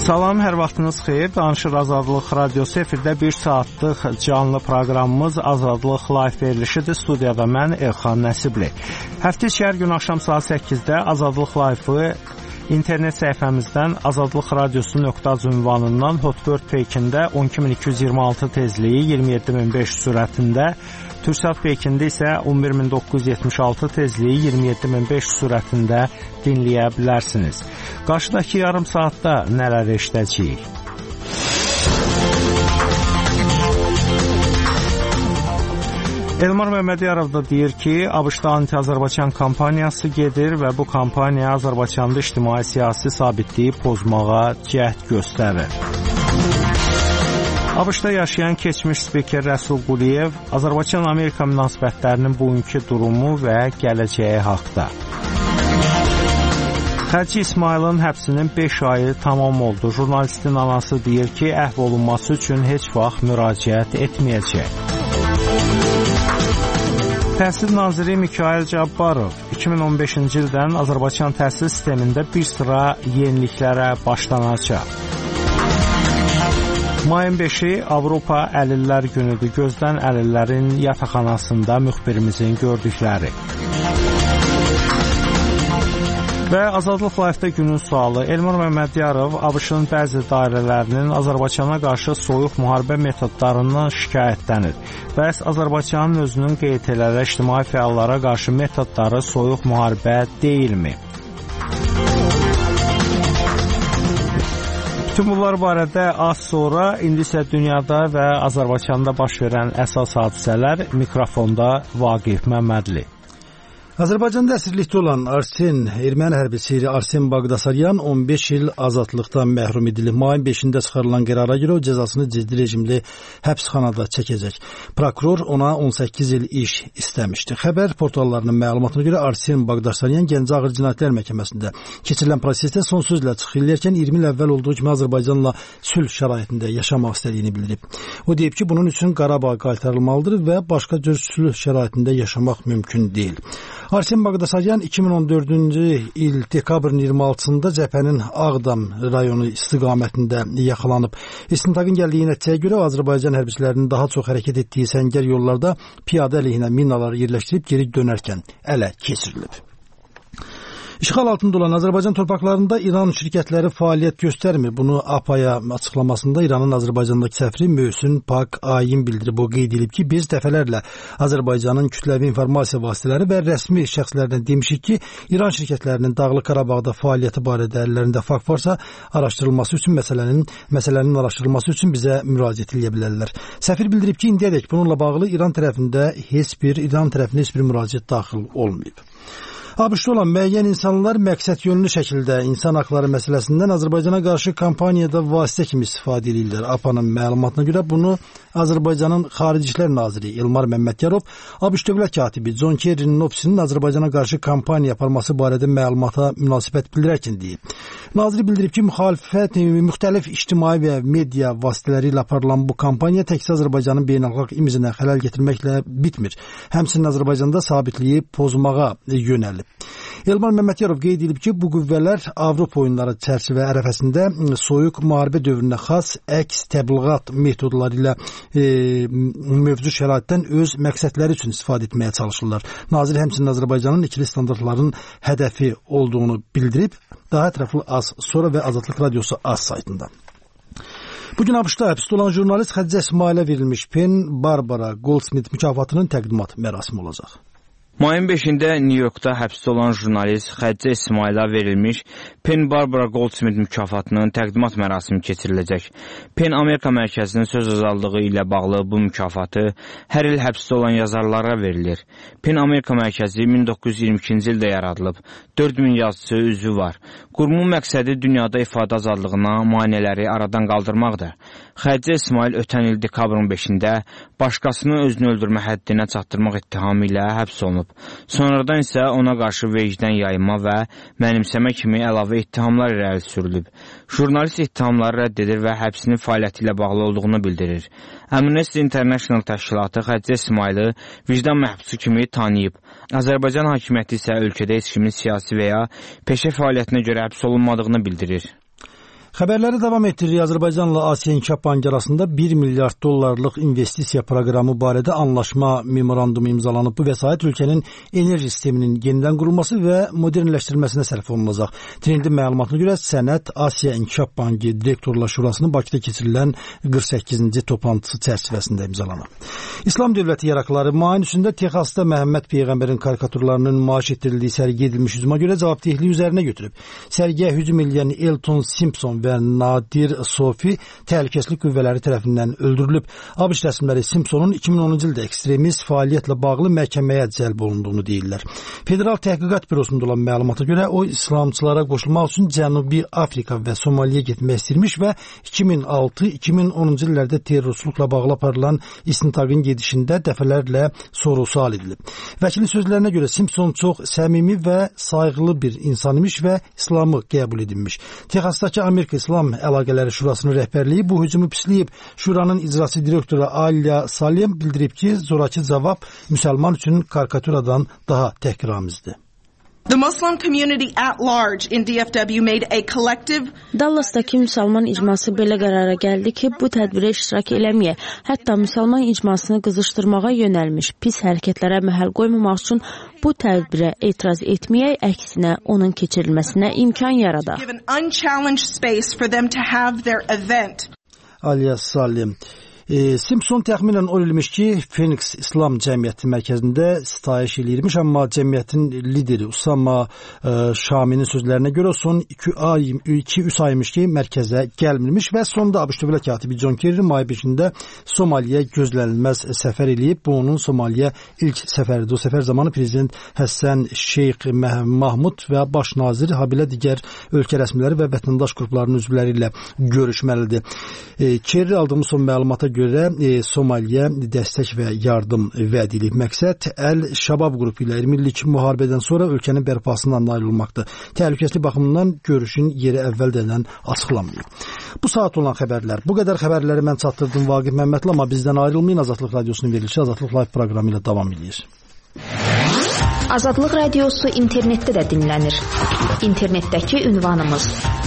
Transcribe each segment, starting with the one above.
Salam, hər vaxtınız xeyir. Danışır Azadlıq Radiosu efirdə 1 saatlıq canlı proqramımız Azadlıq Live verilişidir. Studiyada mən Elxan Nəsibli. Həftə içi hər gün axşam saat 8-də Azadlıq Live-ı İnternet səhifəmizdən azadlıqradiosu.az ünvanından Hotbird Pekində 12226 tezliyi 27500 sürətində, Türksat Pekində isə 11976 tezliyi 27500 sürətində dinləyə bilərsiniz. Qarşıdakı yarım saatda nələr eşidəcəyik? Elmar Məmmədiyarov da deyir ki, ABŞ-da anti-Azərbaycan kampaniyası gedir və bu kampaniya Azərbaycanda ictimai-siyasi sabitliyi pozmağa cəhd göstərir. ABŞ-da yaşayan keçmiş spiker Rəsul Quliyev Azərbaycan-Amerika münasibətlərinin bugünkü durumu və gələcəyi haqda. Xəlci İsmailin həbsinin 5 ayı tamam oldu. Jurnalistin anası deyir ki, əhv olunması üçün heç vaxt müraciət etməyəcək. Təhsil naziri Mikayıl Cabbarov 2015-ci ildən Azərbaycan təhsil sistemində bir sıra yeniliklərə başlanacaq. Mayın 5-i Avropa Əlillər günüdür. Gözdən əlillərin yataqxanasında müxbirimizin gördükləri. Və Azadlıq Live-də günün sualı. Elmar Məmmədiyarov ABŞ-ın bəzi dairələrinin Azərbaycana qarşı soyuq müharibə metodlarından şikayətlənir. Bəs Azərbaycanın özünün qeyd elədiyi ictimai fəallara qarşı metodları soyuq müharibə deyilmi? Bütün bunlar barədə az sonra, indi isə dünyada və Azərbaycanda baş verən əsas hadisələr. Mikrofonda Vaqif Məmmədli. Azərbaycanda əsirlikdə olan erməni hərbçisi Arsen Baqdasaryan 15 il azadlıqdan məhrum edilib. Mayın 5-də çıxarılan qərara görə o cəzasını ciddi rejimli həbsxanada çəkəcək. Prokuror ona 18 il iş istəmişdi. Xəbər portallarının məlumatına görə Arsen Baqdasaryan Gəncə Ağır Cinayətlər Məhkəməsində keçirilən prosesdə son sözlə çıxış edərkən 20 il əvvəl olduğu kimi Azərbaycanla sülh şəraitində yaşamaq istədiyini bildirib. O deyib ki, bunun üçün Qarabağ qaytarılmalıdır və başqa cür sülh şəraitində yaşamaq mümkün deyil. Arsen Baqdasaryan 2014-cü il dekabrın 26-sında cəbhənin Ağdam rayonu istiqamətində yaxalanıb. İstintaqın gəldiyi nəticəyə görə Azərbaycan hərbçilərinin daha çox hərəkət etdiyi səngər yollarda piyada əleyhinə minalar yerləşdirib geri dönərkən ələ keçirilib. İşğal altında olan Azərbaycan torpaqlarında İran şirkətləri fəaliyyət göstərmir. Bunu APA-ya açıqlamasında İranın Azərbaycandakı səfiri Möhsün Pak Ayin bildirib. O qeyd edib ki, biz dəfələrlə Azərbaycanın kütləvi informasiya vasitələri və rəsmi şəxslərdən demişik ki, İran şirkətlərinin Dağlıq Qarabağda fəaliyyəti barədə əllərində fakt varsa, araşdırılması üçün məsələnin araşdırılması üçün bizə müraciət edə bilərlər. Səfir bildirib ki, indiyədək bununla bağlı İran tərəfinə heç bir müraciət daxil olmayıb. ABŞ-da olan müəyyən insanlar məqsəd yönlü şəkildə insan haqları məsələsindən Azərbaycana qarşı kampaniyada vasitə kimi istifadə edirlər. APA-nın məlumatına görə bunu Azərbaycanın Xarici İşlər Naziri Elmar Məmmədiyarov, ABŞ dövlət katibi John Kerry'nin ofisinin Azərbaycana qarşı kampaniya aparması barədə məlumata münasibət bildirərkən deyib. Naziri bildirib ki, müxtəlif ictimai və media vasitələri ilə aparılan bu kampaniya təkcə Azərbaycanın beynəlxalq imicinə xələl gətirməklə bitmir. Həmçinin Azərbaycanda sabitliyi pozmağa yönəlib. Elmar Məmmədiyarov qeyd edib ki, bu qüvvələr Avropa oyunları çərçivə ərəfəsində soyuq müharibə dövrünə xas əks təbliğat metodları ilə mövcud şəraitdən öz məqsədləri üçün istifadə etməyə çalışırlar. Nazir həmçinin Azərbaycanın ikili standartların hədəfi olduğunu bildirib. Daha ətraflı az sonra və Azadlıq Radiosu az saytında. Bugün ABŞ-da həbsdə olan jurnalist Xədicə İsmailə verilmiş Penn Barbara Goldsmith mükafatının təqdimat mərasimi olacaq. Mayın 5-də Nyu-Yorkda həbsdə olan jurnalist Xədicə İsmailə verilmiş Penn Barbara Goldsmith mükafatının təqdimat mərasimi keçiriləcək. Penn Amerika mərkəzinin söz azadlığı ilə bağlı bu mükafatı hər il həbsdə olan yazarlara verilir. Penn Amerika mərkəzi 1922-ci ildə yaradılıb. 4000 yazıcısı üzvü var. Qurumun məqsədi dünyada ifadə azadlığına maneələri aradan qaldırmaqdır. Xədicə İsmail ötən il dekabrın 5-də başqasını özünü öldürmə həddinə çatdırmaq ittihamı ilə həbs olunub. Sonradan isə ona qarşı vecdən yayma və mənimsəmə kimi əlavə ittihamlar irəli sürülüb. Jurnalist ittihamları rədd edir və həbsinin fəaliyyəti ilə bağlı olduğunu bildirir. Amnesty International təşkilatı Xədicə İsmaili vicdan məhbusu kimi tanıyıb. Azərbaycan hakimiyyəti isə ölkədə heç kimin siyasi və ya peşə fəaliyyətinə görə həbs olunmadığını bildirir. Xəbərləri davam etdiririk. Azərbaycanla Asiya İnkişaf Bankı arasında 1 milyard dollarlıq investisiya proqramı barədə anlaşma memorandumu imzalanıb. Bu vəsait ölkənin enerji sisteminin yenidən qurulması və modernləşdirilməsinə sərf olunacaq. Trendin məlumatına görə sənəd Asiya İnkişaf Bankı Direktorlar Şurasının Bakıda keçirilən 48-ci toplantısı çərçivəsində imzalanıb. İslam dövləti yaraqları mayın 3-də Texasda Məhəmməd Peyğəmbərin karikaturlarının nümayiş etdirildiyi sərgiyə edilmiş hücuma görə cavabdehliyi üzərinə götürüb. Sərgiyə hücum edən Elton Simpson və Nadir Sofi təhlükəsizlik qüvvələri tərəfindən öldürülüb. ABŞ rəsmiləri Simpsonun 2010-cu ildə ekstremist fəaliyyətlə bağlı məhkəməyə cəlb olunduğunu deyirlər. Federal Təhqiqat Bürosunda olan məlumata görə o İslamçılara qoşulmaq üçün Cənubi Afrika və Somaliyə getmək istəyirmiş və 2006-2010-cu illərdə terrorçuluqla bağlı aparılan istintaqın gedişində dəfələrlə soru-sual edilib. Vəkilin sözlərinə görə Simpson çox səmimi və sayğılı bir insan imiş və İslamı qəbul edilmiş. Texasdakı Amerika İslam Əlaqələri Şurasının rəhbərliyi bu hücumu pisləyib. Şuranın icraçı direktoru Alya Salem bildirib ki, zorakı cavab müsəlman üçün karikaturadan daha təhqiramizidir. The Muslim community at large in DFW made a collective Dallasdakı müsəlman icması belə qərara gəldi ki, bu tədbirə iştirak eləməyə, hətta müsəlman icmasını qızışdırmağa yönəlmiş pis hərəkətlərə məhəl qoymamaq üçün bu tədbirə etiraz etməyə, əksinə onun keçirilməsinə imkan yaradar. given unchallenged space for them to have their event. Alya Salem. Simpson təxminən 10 ilmiş ki, Phoenix İslam Cəmiyyəti mərkəzində sitayiş eləyirmiş, amma cəmiyyətin lideri Usama Şaminin sözlərinə görə son 2-3 aymış ki, mərkəzə gəlmirmiş və sonda ABŞ dövlət katibi John Kerry may 5-də Somaliyə gözlənilməz səfər eləyib. Bu onun Somaliyə ilk səfəridir. O səfər zamanı prezident Həsən Şeyx Mahmud və baş nazir, habelə digər ölkə rəsmiləri və vətəndaş qruplarının üzvləri ilə görüşməlidir. Kerry aldığımız son məlumata görə Somaliyə dəstək və yardım vəd edilib. Məqsəd Əl-Şabab qrupu ilə 20 illik müharibədən sonra ölkənin bərpasından nail olmaqdır. Təhlükəsizlik baxımından görüşün yeri əvvəldən açıqlanmayıb. Bu saat olan xəbərlər. Bu qədər xəbərləri mən çatdırdım Vaqif Məmmədli, amma bizdən ayrılmayın. Azadlıq Radiosunun verilişi Azadlıq Live proqramı ilə davam edir. Azadlıq Radiosu internetdə də dinlənir. İnternetdəki ünvanımız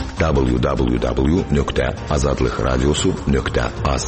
www.azadlıqradiosu.az.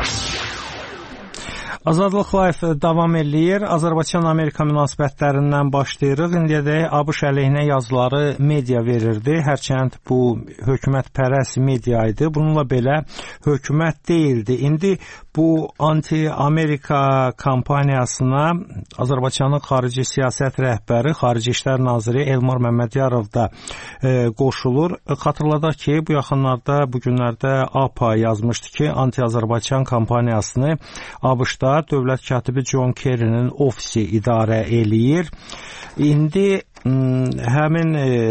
Azadlıq Live davam eləyir. Azərbaycan-Amerika münasibətlərindən başlayırıq. İndiyədək ABŞ əleyhinə yazıları media verirdi. Hərçənd bu hökumətpərəst media idi. Bununla belə hökumət deyildi. İndi bu anti-Amerika kampaniyasına Azərbaycanın xarici siyasət rəhbəri, Xarici İşlər Naziri Elmar Məmmədiyarov da qoşulur. Xatırladaq ki, bu yaxınlarda, bu günlərdə APA yazmışdı ki, anti-Azərbaycan kampaniyasını ABŞ-da dövlət katibi John Kerry'nin ofisi idarə eləyir. İndi həmin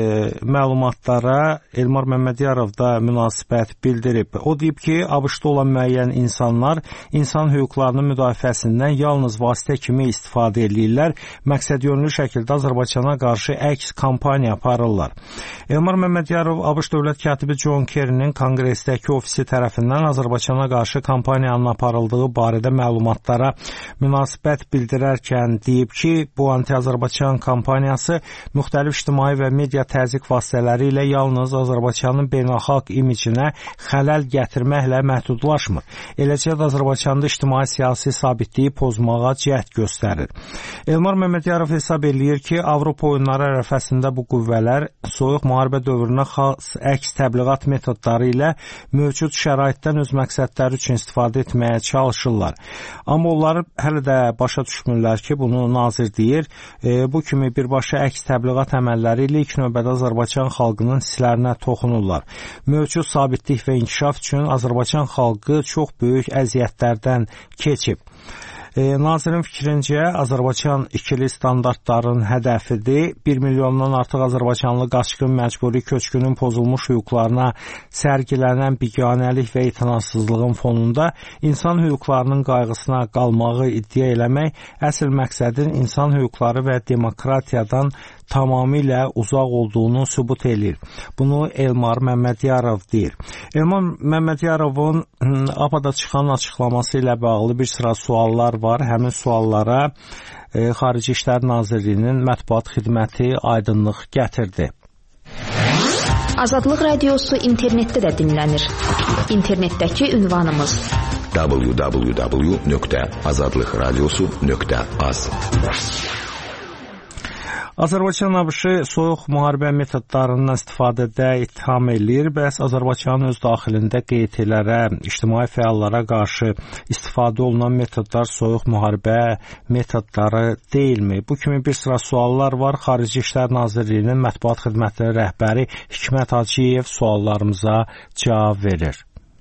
məlumatlara Elmar Məmmədiyarov da münasibət bildirib. O deyib ki, ABŞ-da olan müəyyən insanlar insan hüquqlarının müdafiəsindən yalnız vasitə kimi istifadə edirlər, məqsədyönlü şəkildə Azərbaycana qarşı əks kampaniya aparırlar. Elmar Məmmədiyarov ABŞ dövlət katibi John Kerry'nin konqresdəki ofisi tərəfindən Azərbaycana qarşı kampaniyanın aparıldığı barədə məlumatlara münasibət bildirərkən deyib ki, bu anti-Azərbaycan kampaniyası müxtəlif ictimai və media təzyiq vasitələri ilə yalnız Azərbaycanın beynəlxalq imicinə xələl gətirməklə məhdudlaşmır. Eləcə də Azərbaycanda ictimai-siyasi sabitliyi pozmağa cəhd göstərir. Elmar Məmmədiyarov hesab eləyir ki, Avropa oyunları ərəfəsində bu qüvvələr soyuq müharibə dövrünə xas əks təbliğat metodları ilə mövcud şəraitdən öz məqsədləri üçün istifadə etməyə çalışırlar. Amma onlar hələ də başa düşmürlər ki, bunu nazir deyir. Bu kimi birbaşa əks təbliğat əməlləri ilə ilk növbədə Azərbaycan xalqının hisslərinə toxunurlar. Mövcud sabitlik və inkişaf üçün Azərbaycan xalqı çox böyük əziyyətlərdən keçib. Nazirin fikrincə, Azərbaycan ikili standartların hədəfidir. 1 milyondan artıq azərbaycanlı qaçqın məcburi köçkünün pozulmuş hüquqlarına sərgilənən biganəlik və etinasızlığın fonunda insan hüquqlarının qayğısına qalmağı iddia eləmək əsl məqsədin insan hüquqları və demokratiyadan tamamilə uzaq olduğunu sübut edir. Bunu Elmar Məmmədiyarov deyir. Elmar Məmmədyarovun APA-da çıxan açıqlaması ilə bağlı bir sıra suallar var. Həmin suallara Xarici İşlər Nazirliyinin mətbuat xidməti aydınlıq gətirdi. Azadlıq Radiosu internetdə də dinlənir. İnternetdəki ünvanımız www.azadlıqradiosu.az. Azərbaycan ABŞ soyuq müharibə metodlarından istifadədə ittiham eləyir. Bəs Azərbaycanın öz daxilində QT-lərə, ictimai fəallara qarşı istifadə olunan metodlar soyuq müharibə metodları deyilmi? Bu kimi bir sıra suallar var. Xarici İşlər Nazirliyinin mətbuat xidmətinin rəhbəri Hikmət Hacıyev suallarımıza cavab verir.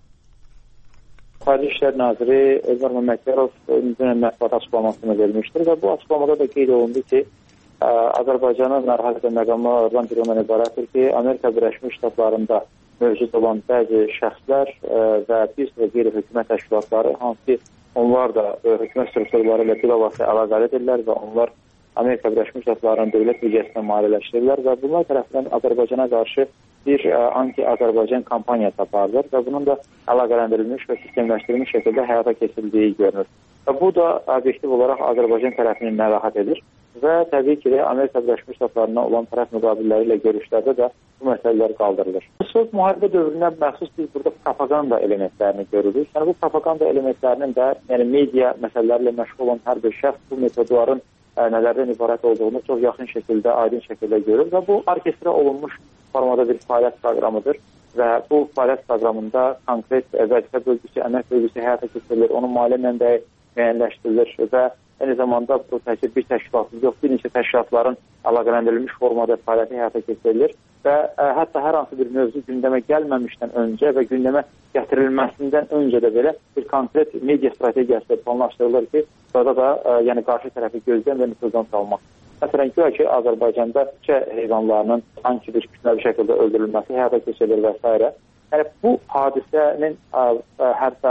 Xarici İşlər Naziri Elmar Məmmədov mətbuat açıqlamasını vermişdir və bu açıqlamada da qeyd olundu ki, Azərbaycanın narahat etmə məqamlarından biri ondan ibarətdir ki, Amerika Birləşmiş Ştatlarında mövcud olan bəzi şəxslər və bir sıra qeyri-hökumət təşkilatları, hansı ki, onlar da hökumət strukturları ilə bilavasitə əlaqəlidirlər və onlar Amerika Birləşmiş Ştatlarının dövlət büdcəsinə maliyyələşdirirlər və bunlar tərəfindən Azərbaycana qarşı bir anti-Azərbaycan kampaniyası aparılır və bunun da əlaqələndirilmiş və sistemləşdirilmiş şəkildə həyata keçirildiyi görünür. Və bu da obyektiv olaraq Azərbaycan tərəfini narahat edir və təbii ki, Amerika Birləşmiş Ştatlarına olan tərəf müqabilləri ilə görüşlərdə də bu məsələlər qaldırılır. Soyuq müharibə dövrünə məxsus biz burada propaganda elementlərini görürük. Yəni bu propaganda elementlərinin də, yəni media məsələləri ilə məşğul olan hər bir şəxs bu metodların nələrdən ibarət olduğunu çox yaxın şəkildə, aydın şəkildə görür və bu orkestrə olunmuş formada bir fəaliyyət proqramıdır və bu fəaliyyət proqramında konkret vəzifə bölgüsü, əmək bölgüsü həyata keçirilir, onun maliyyə mənbəyi müəyyənləşdirilir və eyni zamanda bu təkcə bir təşkilatın yox, bir neçə təşkilatların əlaqələndirilmiş formada fəaliyyəti həyata keçirilir və hətta hər hansı bir mövzu gündəmə gəlməmişdən öncə və gündəmə gətirilməsindən öncə də belə bir konkret media strategiyası planlaşdırılır ki, burada da yəni qarşı tərəfi gözdən və nüfuzdan salmaq. Məsələn, güya ki, Azərbaycanda küçə heyvanlarının sanki bir kütləvi şəkildə öldürülməsi həyata keçirilir və s. Yəni bu hadisənin hətta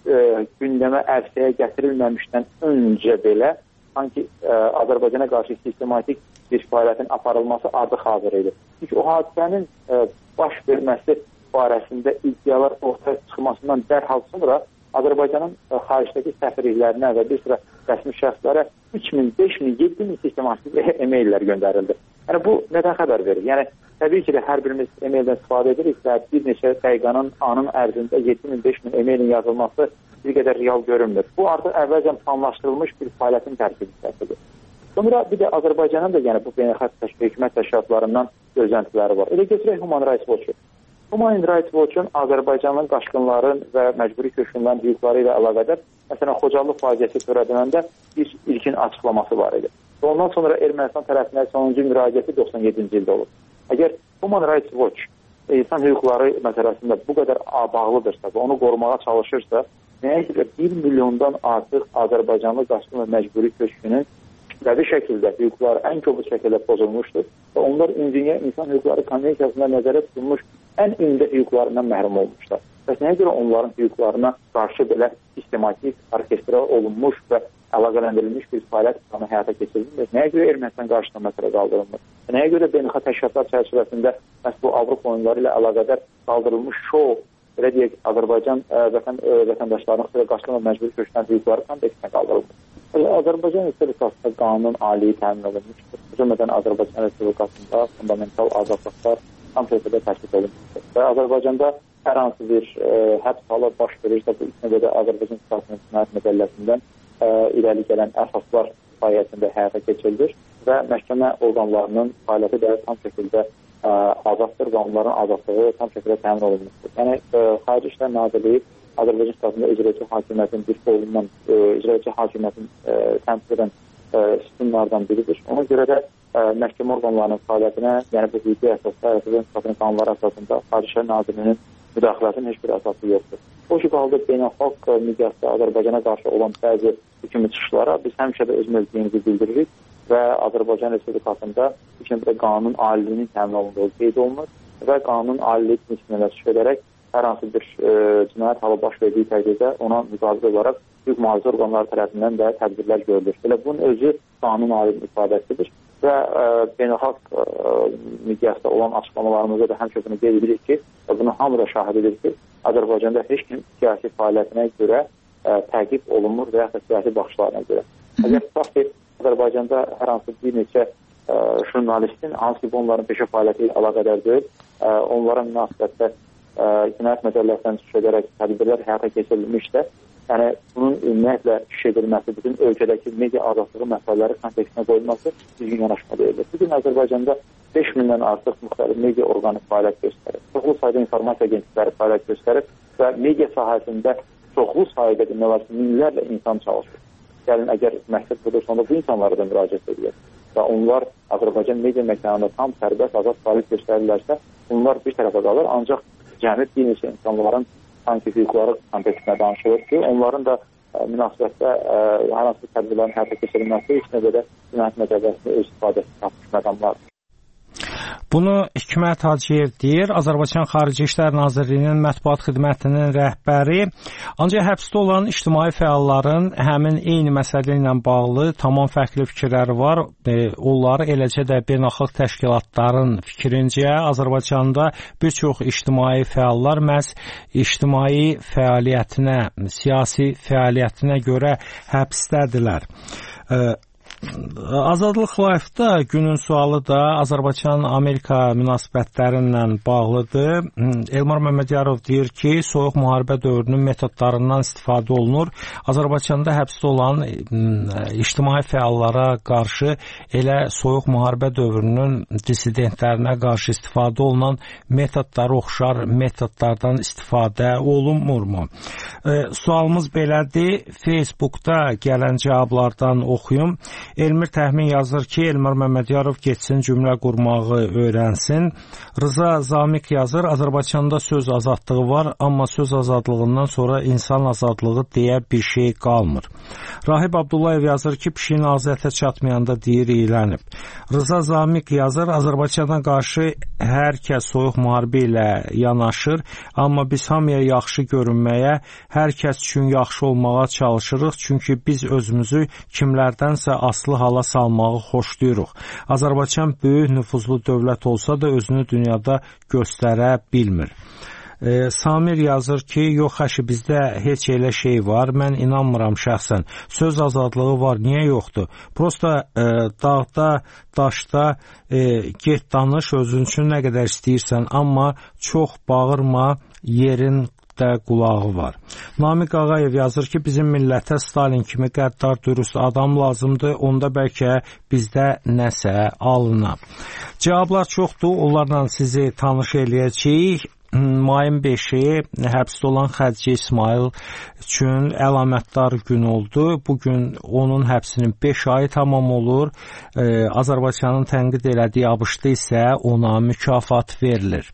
gündəmə ərsəyə gətirilməmişdən öncə belə sanki Azərbaycana qarşı sistematik bir fəaliyyətin aparılması artıq hazır idi. Çünki o hadisənin baş verməsi barəsində iddialar ortaya çıxmasından dərhal sonra Azərbaycanın xaricdəki səfirliklərinə və bir sıra rəsmi şəxslərə 3000, 5000, 7000 sistematik e-maillər göndərildi. Yəni bu nədən xəbər verir? Yəni təbii ki, hər birimiz e-maildən istifadə edirik və bir neçə dəqiqənin, anın ərzində 7000, 5000 e-mailin yazılması bir qədər real görünmür. Bu artıq əvvəlcən planlaşdırılmış bir fəaliyyətin tərkibindəsidir. Sonra bir də Azərbaycanın da yəni bu beynəlxalq hökumət təşkilatlarından gözləntiləri var. Elə götürək Human Rights Watch. Human Rights Watch-un Azərbaycanın qaçqınların və məcburi köçkünlərin hüquqları ilə əlaqədar, məsələn, Xocalı faciəsi törədilməndə bir ilkin açıqlaması var idi. Və ondan sonra Ermənistan tərəfindən sonuncu müraciəti 97-ci ildə olub. Əgər Human Rights Watch insan hüquqları məsələsində bu qədər bağlıdırsa və onu qorumağa çalışırsa, nəyə görə 1 milyondan artıq Azərbaycanlı qaçqın və məcburi köçkünün kütləvi şəkildə hüquqları ən kobud şəkildə pozulmuşdur və onlar Dünya İnsan Hüquqları Konvensiyasında nəzərdə tutulmuş ən ümdə hüquqlarından məhrum olmuşlar. Bəs nəyə görə onların hüquqlarına qarşı belə sistematik, orkestrə olunmuş və əlaqələndirilmiş bir fəaliyyət planı həyata keçirilmir? Nəyə görə Ermənistan qarşısında məsələ qaldırılmır? Nəyə görə beynəlxalq təşkilatlar çərçivəsində məhz bu Avropa oyunları ilə əlaqədar qaldırılmış şou, belə deyək, Azərbaycan vətəndaşlarının xüsusilə qaçqın və məcburi köçkünlərin hüquqları kontekstində qaldırılmır? Azərbaycan Respublikasında qanun aliyi təmin olunmuşdur. Cümlədən Azərbaycan Respublikasında fundamental azadlıqlar tam şəkildə təşkil olunmuşdur. Və Azərbaycanda hər hansı bir həbs halı baş verirsə, bu ilk növbədə Azərbaycan Cinayət Məcəlləsindən irəli gələn əsaslar sayəsində həyata keçirilir və məhkəmə orqanlarının fəaliyyəti də tam şəkildə azaddır və onların azadlığı tam şəkildə təmin olunmuşdur. Yəni, Xarici İşlər Nazirliyi Azərbaycan Ştatında icraçı hakimiyyətin bir qolundan icraçı hakimiyyətin təmsil edən sütunlardan biridir. Ona görə də məhkəmə orqanlarının fəaliyyətinə, yəni bu hüquqi əsasda, Azərbaycan Ştatının qanunları əsasında Xarici İşlər Nazirliyinin müdaxiləsinin heç bir əsası yoxdur. O ki, qaldı beynəlxalq miqyasda Azərbaycana qarşı olan bəzi hüküm çıxışlara biz həmişə də öz mövqeyimizi bildiririk və Azərbaycan Respublikasında ikinci qanun aliliyinin təmin olunduğu qeyd olunur və qanun aliliyi prinsipinə təşkil edərək hər hansı bir cinayət halı baş verdiyi təqdirdə ona müqabil olaraq hüquq mühafizə orqanları tərəfindən də tədbirlər görülür. Elə bunun özü qanun aliliyinin ifadəsidir və beynəlxalq miqyasda olan açıqlamalarımızda da həmişə bunu qeyd edirik ki, bunu hamı da şahid edir ki, Azərbaycanda heç kim siyasi fəaliyyətinə görə təqib olunmur və yaxud da siyasi baxışlarına görə. Əgər tutaq ki, Azərbaycanda hər hansı bir neçə jurnalistin, hansı ki onların peşə fəaliyyəti ilə əlaqədar deyil, onlara münasibətdə Cinayət Məcəlləsindən çıxış edərək tədbirlər həyata keçirilmişsə, yəni bunun ümumiyyətlə iş edilməsi, bütün ölkədəki media azadlığı məsələləri konteksinə qoyulması düzgün yanaşma deyilir. Bugün Azərbaycanda 5000-dən artıq müxtəlif media orqanı fəaliyyət göstərir. Çoxlu sayda informasiya agentlikləri fəaliyyət göstərir və media sahəsində çoxlu sayda demək olar ki, minlərlə insan çalışır. Gəlin, əgər məqsəd budur, sonra bu insanlara da müraciət edilir. Və onlar Azərbaycan media məkanında tam sərbəst azad fəaliyyət göstərirlərsə, onlar bir tərəfə qalır. Ancaq cəmi bir neçə insanların sanki hüquqları kontekstində danışılır ki, onların da münasibətdə hər hansı tədbirlərin həyata keçirilməsi heç nə belə Cinayət Məcəlləsində öz istifadəsi tapmış məqamlardır. Bunu Hikmət Hacıyev deyir, Azərbaycan Xarici İşlər Nazirliyinin mətbuat xidmətinin rəhbəri. Ancaq həbsdə olan ictimai fəalların həmin eyni məsələ ilə bağlı tamam fərqli fikirləri var. Onlar eləcə də beynəlxalq təşkilatların fikrincə Azərbaycanda bir çox ictimai fəallar məhz ictimai fəaliyyətinə, siyasi fəaliyyətinə görə həbsdədirlər. Azadlıq Live-da günün sualı da Azərbaycan-Amerika münasibətlərindən bağlıdır. Elmar Məmmədiyarov deyir ki, soyuq müharibə dövrünün metodlarından istifadə olunur. Azərbaycanda həbsdə olan ictimai fəallara qarşı elə soyuq müharibə dövrünün dissidentlərinə qarşı istifadə olunan metodlara oxşar metodlardan istifadə olunmurmu? Sualımız belədir. Facebookda gələn cavablardan oxuyum. Elmir Təhmin yazır ki, Elmar Məmmədiyarov getsin cümlə qurmağı öyrənsin. Rıza Zamiq yazır, Azərbaycanda söz azadlığı var, amma söz azadlığından sonra insan azadlığı deyə bir şey qalmır. Rahib Abdullayev yazır ki, pişiyin azətə çatmayanda deyir iylənib. Rıza Zamiq yazır, Azərbaycana qarşı hər kəs soyuq müharibə ilə yanaşır, amma biz hamıya yaxşı görünməyə, hər kəs üçün yaxşı olmağa çalışırıq, çünki biz özümüzü kimlərdənsə aslı hala salmağı xoşlayırıq. Azərbaycan böyük nüfuzlu dövlət olsa da özünü dünyada göstərə bilmir. Samir yazır ki, yox əşi, bizdə heç elə şey var, mən inanmıram şəxsən. Söz azadlığı var, niyə yoxdur? Prosta dağda, daşda get danış, özün üçün nə qədər istəyirsən, amma çox bağırma, yerin də qulağı var. Namiq Ağayev yazır ki, bizim millətə Stalin kimi qəddar, dürüst adam lazımdır, onda bəlkə bizdə nəsə alına. Cavablar çoxdur, onlarla sizi tanış eləyəcəyik. Mayın 5-i həbsdə olan Xədicə İsmail üçün əlamətdar gün oldu. Bugün onun həbsinin 5 ayı tamam olur. Azərbaycanın tənqid elədiyi ABŞ-da isə ona mükafat verilir.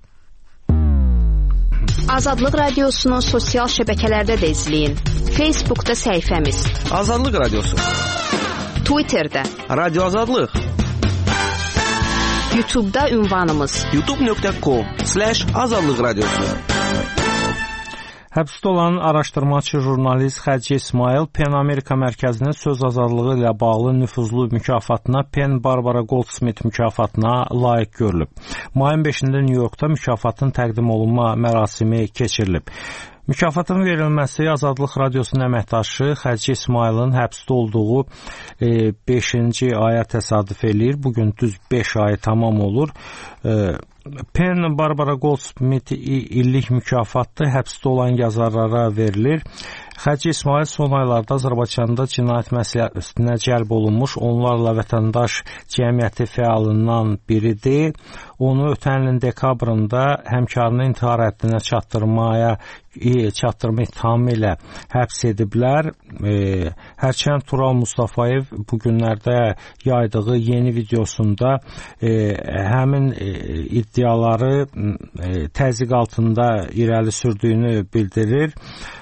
Azadlıq Radiosunu sosial şəbəkələrdə də izləyin. Facebookda səhifəmiz Azadlıq Radiosu, Twitterdə Radio Azadlıq, YouTube'da ünvanımız youtube.com/Azadlıq Radiosu. Həbsdə olan araşdırmaçı jurnalist Xədicə İsmail PEN Amerika mərkəzinin söz azadlığı ilə bağlı nüfuzlu mükafatına, PEN Barbara Goldsmith mükafatına layiq görülüb. Mayın 5-də Nyu-Yorkda mükafatın təqdim olunma mərasimi keçirilib. Mükafatın verilməsi Azadlıq Radiosunun əməkdaşı Xədicə İsmailin həbsdə olduğu 5-ci aya təsadüf eləyir. Bugün düz 5 ayı tamam olur. PEN Barbara Goldsmith illik mükafatı həbsdə olan yazarlara verilir. Xədicə İsmail son aylarda Azərbaycanda cinayət məsuliyyətinə cəlb olunmuş onlarla vətəndaş cəmiyyəti fəalından biridir. Onu ötən ilin dekabrında həmkarını intihar həddinə çatdırma ittihamı ilə həbs ediblər. Hərçənd Tural Mustafayev bu günlərdə yaydığı yeni videosunda həmin iddiaları təzyiq altında irəli sürdüyünü bildirir.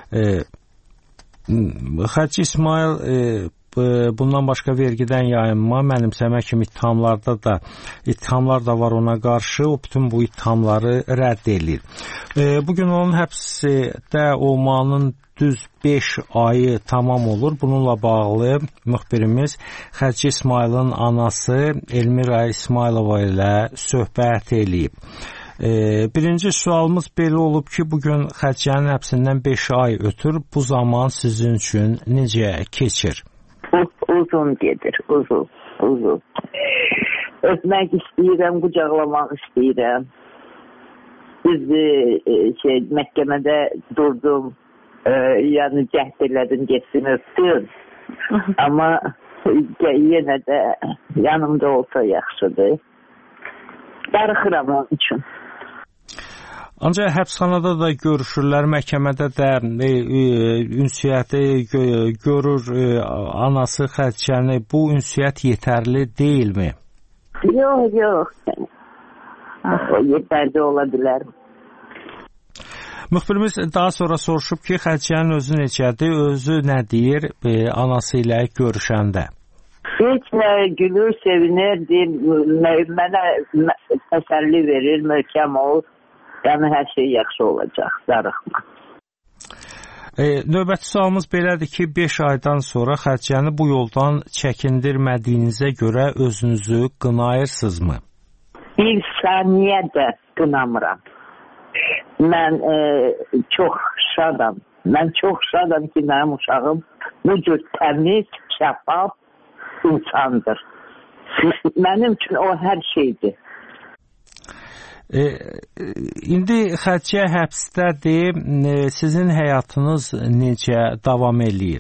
Xədicə İsmail bundan başqa vergidən yayınma, mənimsəmə kimi ittihamlar da var ona qarşı. O bütün bu ittihamları rədd edir. Bugün onun həbsdə olmağının düz 5 ayı tamam olur. Bununla bağlı müxbirimiz Xədicə İsmailin anası Elmira İsmailova ilə söhbət eləyib. Birinci sualımız belə olub ki, bugün Xədicənin həbsindən 5 ay ötür. Bu zaman sizin üçün necə keçir? Uzun gedir, uzun. öpmək istəyirəm, qucaqlamaq istəyirəm. Biz məhkəmədə durdum, yəni cəhd elədim, getsin öpdüm. Amma yenə də yanımda olsa yaxşıdır. Darıxıram onun üçün. Ancaq həbsxanada da görüşürlər, məhkəmədə də ünsiyyəti görür anası Xədicəni. Bu ünsiyyət yetərli deyilmi? Yox. Yetərli ola bilər. Müxbirimiz daha sonra soruşub ki, Xədicənin özü necədir, özü nə deyir anası ilə görüşəndə? Heç nə, gülür, sevinir, mənə təsəlli verir, möhkəm olur. Yəni, hər şey yaxşı olacaq, darıxma. Növbəti sualımız belədir ki, 5 aydan sonra Xədicəni bu yoldan çəkindirmədiyinizə görə özünüzü qınayırsınızmı? Bir saniyə də qınamıram. Mən çox şadam. Mən çox şadam ki, mənim uşağım bu cür təmiz, şəffaf insandır. Mənim üçün o hər şeydir. İndi Xədicə həbsdədir. Sizin həyatınız necə davam eləyir?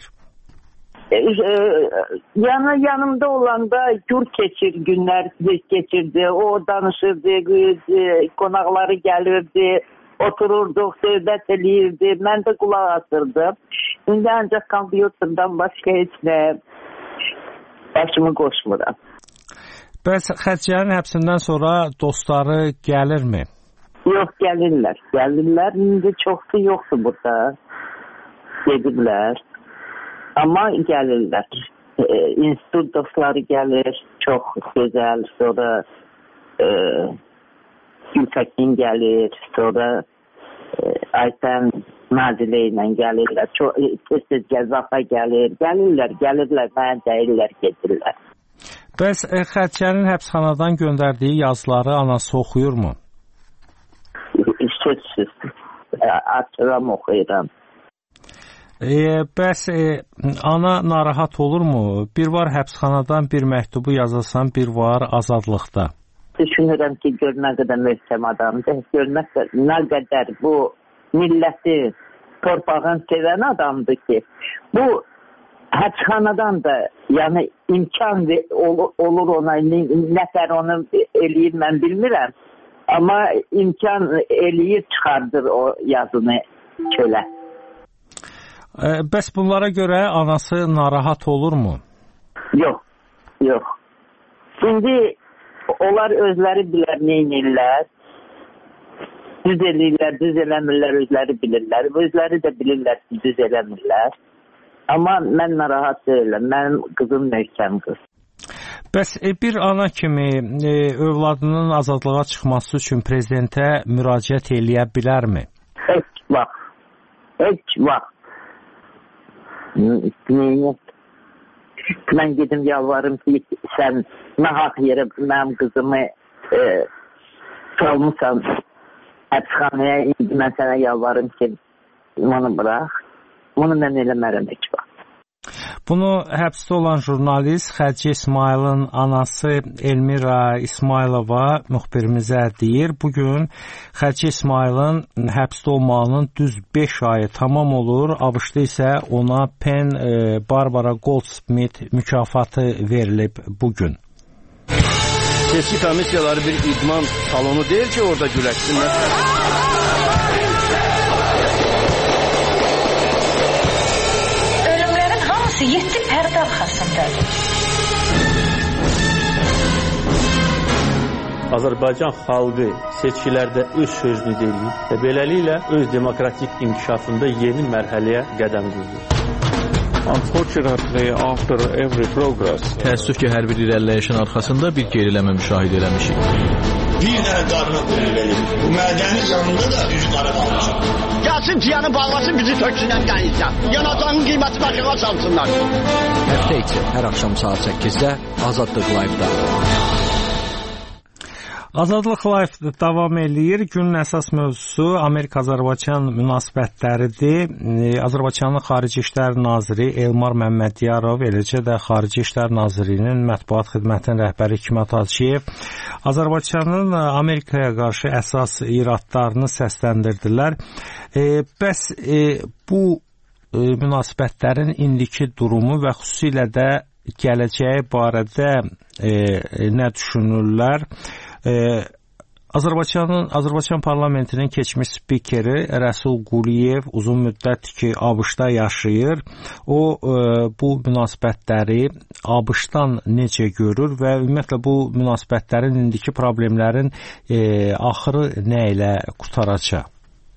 Yanımda olanda gür keçir, günlər keçirdi. O danışırdı, qonaqları gəlirdi, otururduq, söhbət eləyirdi. Mən də qulaq asırdım. İndi ancaq kompüterdən başqa heç nə başımı qoşmuram. Bəs Xədicənin həbsindən sonra dostları gəlirmi? Yox, gəlirlər. Gəlirlər, indi çoxsu yoxdur burada. Gediblər. Amma gəlirlər. İnstitut dostları gəlir, çox gözəl. Sonra Gülfəkin gəlir, sonra Aysən Nazilə ilə gəlirlər. Tez-tez Gəzafa gəlir. Gəlirlər, mənə deyirlər, gedirlər. Bəs Xədicənin həbsxanadan göndərdiyi yazıları anası oxuyurmu? Sözsüz. Açıram, oxuyuram. Bəs ana narahat olurmu? Bir var həbsxanadan bir məktubu yazasan, bir var azadlıqda. Düşünürəm ki, gör nə qədər möhkəm adamdır. Gör nə qədər bu milləti, torpağın sevən adamdır ki, bu həbsxanadan da yəni imkan olur ona, nəfər onu eləyir, mən bilmirəm. Amma imkan eləyir, çıxardır o yazını çölə. Bəs bunlara görə anası narahat olurmu? Yox. Şimdi onlar özləri bilər, neynirlər. Düz eləyirlər, düz eləmirlər, özləri bilirlər. Özləri də bilirlər ki, düz eləmirlər. Amma mən narahat deyiləm. Mənim qızım möhkəm qız. Bəs bir ana kimi övladının azadlığa çıxması üçün prezidentə müraciət eləyə bilərmi? Heç vaxt. Mən gedim yalvarım ki, sən nahaq yerə mənim qızımı salmışsan həbsxanaya, indi mən sənə yalvarım ki, onu bırax. Onu mən eləmərəm heç vaxt. Bunu həbsdə olan jurnalist Xədicə İsmayılın anası Elmira İsmailova müxbirimizə deyir. Bugün Xədicə İsmayılın həbsdə olmağının düz 5 ayı tamam olur. ABŞ-da isə ona Penn Barbara Goldsmith mükafatı verilib bugün. Seçki komissiyaları bir idman salonu deyil ki, orada güləşsinlər. Ölümlərin hamısı 7 pərdə arxasındadır. Azərbaycan xalqı seçkilərdə öz sözünü deyir və beləliklə öz demokratik inkişafında yeni mərhələyə qədəm qoyur. Unfortunately, after every progress, təəssüf ki, hər bir irəliləyişin arxasında bir geriləmə müşahidə eləmişik. Bir dənə qarına qulluqlayır. Bu mədəni yanında da üzü qara qalmışıq. Gəlsin ciyanı bağlasın, bizi töksünən qənizdən. Yanacağın qiyməti başıqa salsınlar. Həftə içi hər axşam saat 8-də Azadlıq Live-da. Azadlıq Live davam eləyir. Günün əsas mövzusu Amerika-Azərbaycan münasibətləridir. Azərbaycanın Xarici İşlər Naziri Elmar Məmmədiyarov, eləcə də Xarici İşlər Nazirliyinin mətbuat xidmətinin rəhbəri Hikmət Hacıyev Azərbaycanın Amerikaya qarşı əsas iradlarını səsləndirdilər. Bəs bu münasibətlərin indiki durumu və xüsusilə də gələcəyi barədə nə düşünürlər? Azərbaycan parlamentinin keçmiş spikeri Rəsul Quliyev uzun müddət ki ABŞ-da yaşayır. O bu münasibətləri ABŞ-dan necə görür və ümumiyyətlə bu münasibətlərin indiki problemlərin axırı nə ilə qurtaracaq?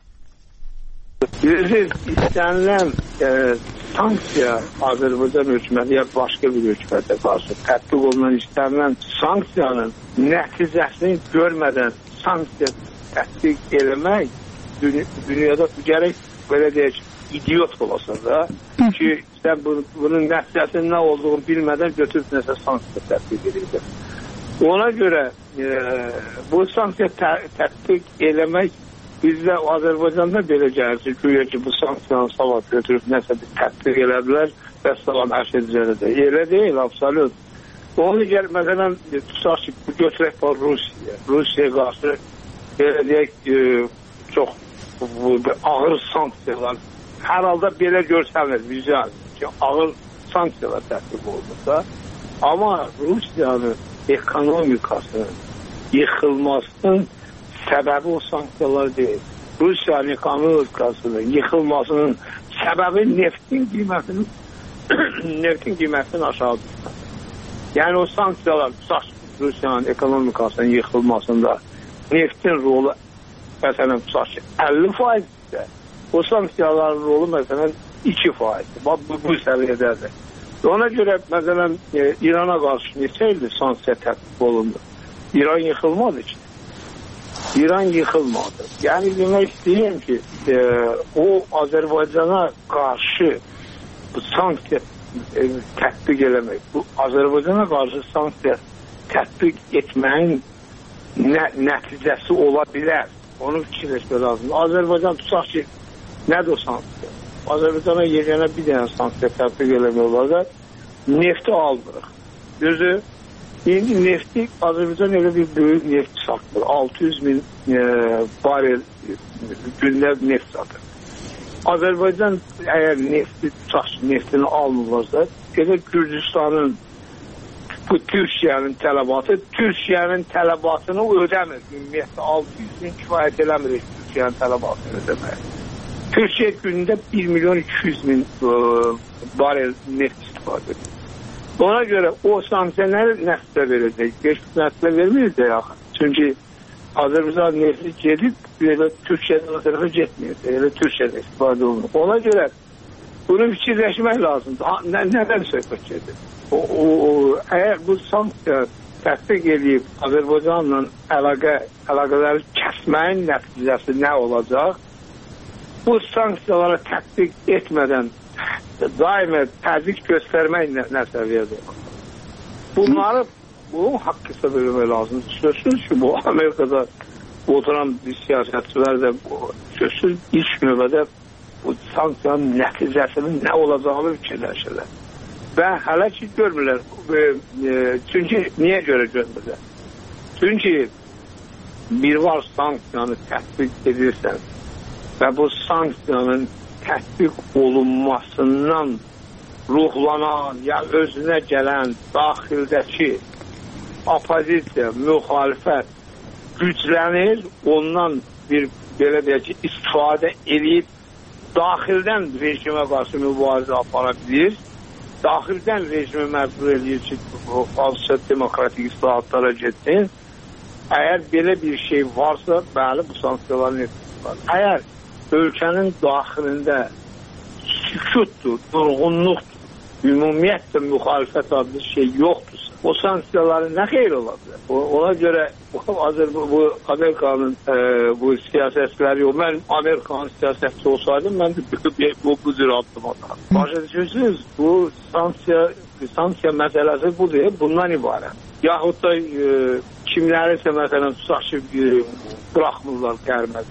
İstənilən sanksiya Azərbaycan hökuməti ya başqa bir hökumətə qarşı tətbiq olunan istənilən sanksiyanın nəticəsini görmədən sanksiya tətbiq eləmək dünyada gərək belə deyək idiot olasın da ki sən bunun nəticəsinin nə olduğunu bilmədən götürüb nəsə sanksiya tətbiq edirsən. Ona görə bu sanksiya tətbiq eləmək bizdə Azərbaycanda belə gəlir ki, bu sanksiyanı sabah götürüb nəsə bir tətbiq elədilər və sabah hər şey düzələcək. Elə deyil, absolut. Onu gəl, məsələn, tutaq ki, götürək var Rusiyaya qarşı belə deyək, çox ağır sanksiyalar. Hər halda belə görsənir, vizyon ki, ağır sanksiyalar tətbiq olunursa. Amma Rusiyanın ekonomikasının yıxılmasının səbəbi o sanksiyalar deyil. Rusiyanın ekonomikasının yıxılmasının səbəbi neftin qiymətinin aşağı düşməsi. Yəni o sanksiyalar Rusiyanın ekonomikasının yıxılmasında neftin rolu məsələn 50%-dir. O sanksiyaların rolu məsələn 2%-dir. Bu səviyyədədir. Ona görə məsələn İrana qarşı neçə ildir sanksiya tətbiq olundu? İran yıxılmadı ki. İran yıxılmadı. Yəni demək istəyirəm ki, o Azərbaycana qarşı bu sanksiya tətbiq eləmək, bu Azərbaycana qarşı sanksiya tətbiq etməyin nəticəsi ola bilər. Onu fikirləşmək lazımdır. Azərbaycan tutaq ki, nədir o sanksiya? Azərbaycana yeganə bir dənə sanksiya tətbiq eləmək olarsa, nefti almırıq. Düzü, İndi nefti, Azərbaycan elə bir böyük neft satır. 600 min barel gündə neft satır. Azərbaycan əgər neftini almırlarsa, elə Gürcüstanın, bu Türkiyənin tələbatını ödəmir. Ümumiyyətlə 600 min kifayət eləmir Türkiyənin tələbatını ödəmir. Türkiyə gündə 1 milyon 200 min barel neft istifadə edir. Ona görə o sanksiya nəticə verəcək? Nəticə verməyəcək yaxın. Çünki Azərbaycan nefti gedib, Türkiyədən o tərəfə getməyəcək. Elə Türkiyədə istifadə olunur. Ona görə bunu fikirləşmək lazımdır. Nədən söhbət gedir? Əgər bu sanksiya tətbiq edib Azərbaycanla əlaqələri kəsməyin nəticəsi nə olacaq? Bu sanksiyaları tətbiq etmədən daima təzyiq göstərmək nə səviyyədir? Bunun haqq hesab eləmək lazımdır. Sözsüz ki, bu Amerikada oturan bir siyasətçilər də sözsüz ilk növbədə bu sanksiyanın nəticəsinin nə olacağını fikirləşirlər. Və hələ ki görmürlər. Çünki niyə görə görmürlər? Çünki bir var sanksiyanı tətbiq edirsən və bu sanksiyanın tətbiq olunmasından ruhlanan, ya özünə gələn daxildəki opozisiya, müxalifət güclənir, ondan bir belə deyək ki, istifadə edib daxildən rejimə qarşı mübarizə apara bilir, daxildən rejimi məcbur edir ki, falso demokratik islahatlara getsin. Əgər belə bir şey varsa, bəli, bu sanksiyaların etkisi var. Əgər ölkənin daxilində sükutdur, durğunluqdur, ümumiyyətlə müxalifət adlı şey yoxdursa, o sanksiyaların nə xeyri ola bilər? Ona görə bu Amerikanın bu siyasətçiləri yox. Mən Amerikanın siyasətçi olsaydım, mən də bu cür addım atardım. Başa düşürsünüz, bu sanksiya məsələsi budur, bundan ibarət. yaxud da kimlərisə məsələn tutaq ki, buraxmırlar gəlməz.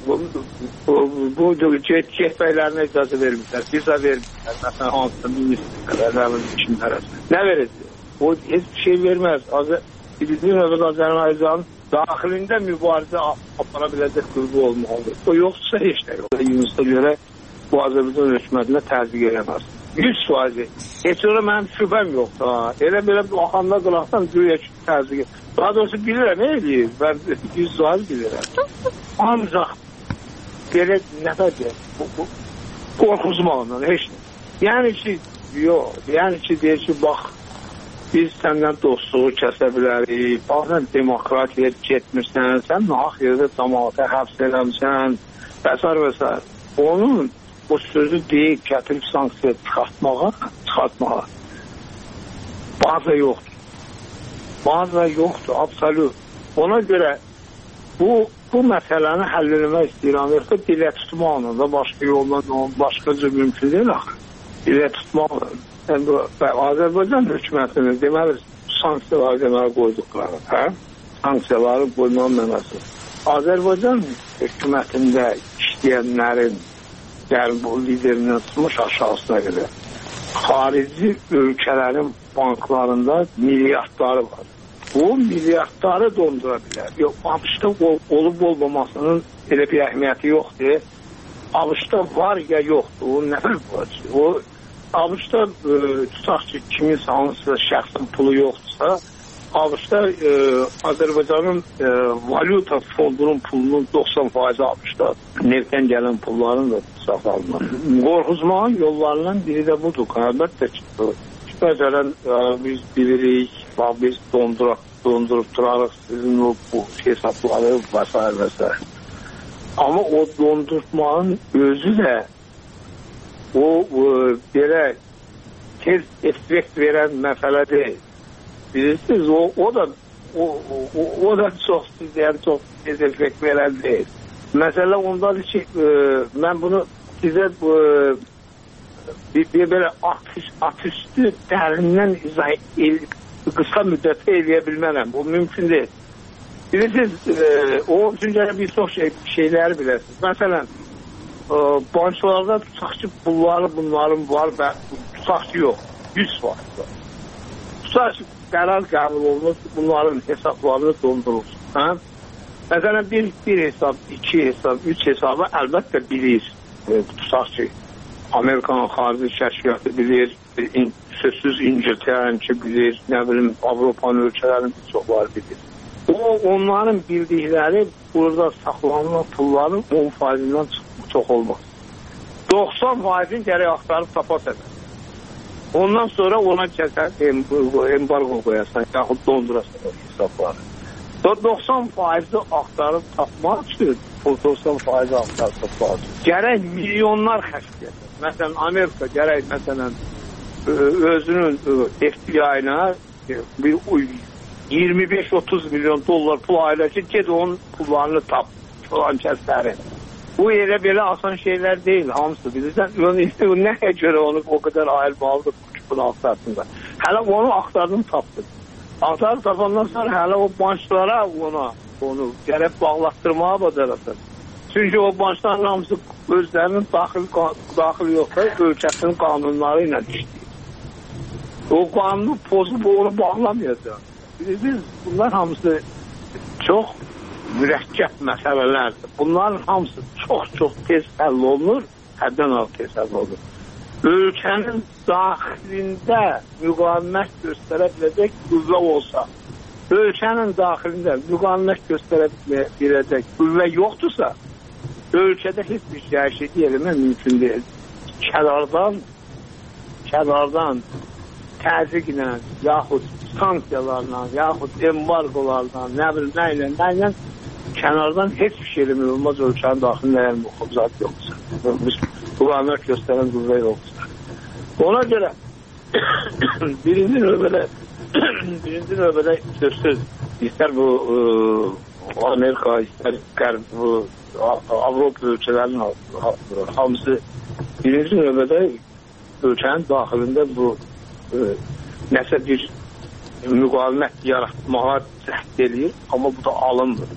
Bu getməklərinə icazə vermirlər, viza vermirlər. Məsələn, hansısa ministerlərə, kimlərəsə. Nə verəcək? O heç bir şey verməz. Birinci növbədə Azərbaycanın daxilində mübarizə apara biləcək qüvvə olmalıdır. O yoxdursa heç nə yox. Yunus'a görə bu Azərbaycan hökumətinə təzyiq eləməz. 100%. Heç orada mənim şübhəm yoxdur. Elə belə axanda qılaqdan güya ki, təzyiq. Daha doğrusu bilirəm, nə eləyir? Mən 100% bilirəm. Ancaq belə nə deyək, qorxuzmaqla, heç nə. Yəni ki, yox, yəni ki, deyir ki, bax, biz səndən dostluğu kəsə bilərik, bazen demokratiyə getmirsən, sən nahaq yerdə cəmaata həbs eləmişsən, və s. Onun o sözü deyib, gətirib sanksiya çıxartmağa baza yoxdur. Baza yoxdur, absolut. Ona görə bu məsələni həll eləmək istəyirəm. Yoxsa dilə tutmaqla da başqa yolla, başqa cür mümkün deyil axı. Dilə tutmaqla. Azərbaycan hökumətinin deməli sanksiyaları deməli qoyduqları, hə? Sanksiyaları qoymaq mənası. Azərbaycan hökumətində işləyənlərin yəni bu liderindən tutmuş aşağısına görə xarici ölkələrin banklarında milyardları var. Bu milyardları dondura bilər. Yox, ABŞ-da olub olmamasının elə bir əhəmiyyəti yoxdur. ABŞ-da var ya yoxdur, o nə var? O ABŞ-da tutaq ki, kiminsə hansısa şəxsin pulu yoxdursa, ABŞ-da Azərbaycanın valyuta fondunun pulunun 90% ABŞ-da neftdən gələn pulların da saxlanılır. Qorxuzmağın yollarından biri də budur. Əlbəttə ki, məsələn, biz bilirik, biz dondurup durarıq sizin o bu hesabları və s. Amma o dondurmağın özü də o belə tez effekt verən məsələ deyil. Bilirsiniz, o da çox tez effekt verən deyil. Məsələ ondadır ki, mən bunu sizə bir belə atüstü dərindən qısa müddətdə eləyə bilmənəm. Bu mümkün deyil. Bilirsiniz, o üçün bir çox şeyləri biləsiniz. Məsələn, banklarda tutaq ki, bunların var və tutaq ki, yox, 100 var. Tutaq ki, qərar qəbul olunur, bunların hesablarını dondurulsun. Məsələn, bir hesab, 2 hesab, 3 hesabı əlbəttə bilir. Tutaq ki, Amerikanın xarici kəşfiyyatı bilir, sözsüz İngiltərənki bilir, nə bilim, Avropanın ölkələrinin bir çoxları bilir. Onların bildikləri burada saxlanılan pulların 10%-dən çox olmaz. 90%-in gərək axtarıb tapasən. Ondan sonra ona kəsən embargo qoyasan, yaxud dondurasan o hesabları. 90%-i axtarıb tapmaq üçün, 90%-i axtarıb tapmaq üçün gərək milyonlar xərc edir. Məsələn, Amerika gərək özünün FBI-na 25-30 milyon dollar pul ayıracaq, ged onun pullarını tap falan kəslərin. Bu elə belə asan şeylər deyil, hamısı bilirsən. Nəyə görə onu o qədər ayırmalıdır bunun axtarısında. Hələ onu axtardın, tapdın. Axtarıb tapandan sonra hələ o banklara onu gərək bağlatdırmağa bacarasın. Çünki o bankların hamısı özlərinin daxili yoxsa ölkəsinin qanunları ilə işləyir. O qanunu pozub onu bağlamayacaq. Biz bunlar hamısı çox mürəkkəb məsələlərdir. Bunların hamısı çox tez həll olunur, həddən az tez həll olunur. Ölkənin daxilində müqavimət göstərə biləcək qüvvə olsa, ölkənin daxilində müqavimət göstərə biləcək qüvvə yoxdursa, ölkədə heç bir dəyişiklik eləmək mümkün deyil. Kənardan təzyiqlə, yaxud sanksiyalarla, yaxud embargolarla, nə ilə kənardan heç bir şey eləmək olmaz ölkənin daxilində əgər müxalifət yoxdursa. Müqavimət göstərən qüvvə yoxdursa. Ona görə birinci növbədə sözsüz istər bu Amerika, istər bu Avropa ölkələrinin hamısı birinci növbədə ölkənin daxilində bu nəsə bir müqavimət yaratmağa cəhd edir, amma bu da alınmır.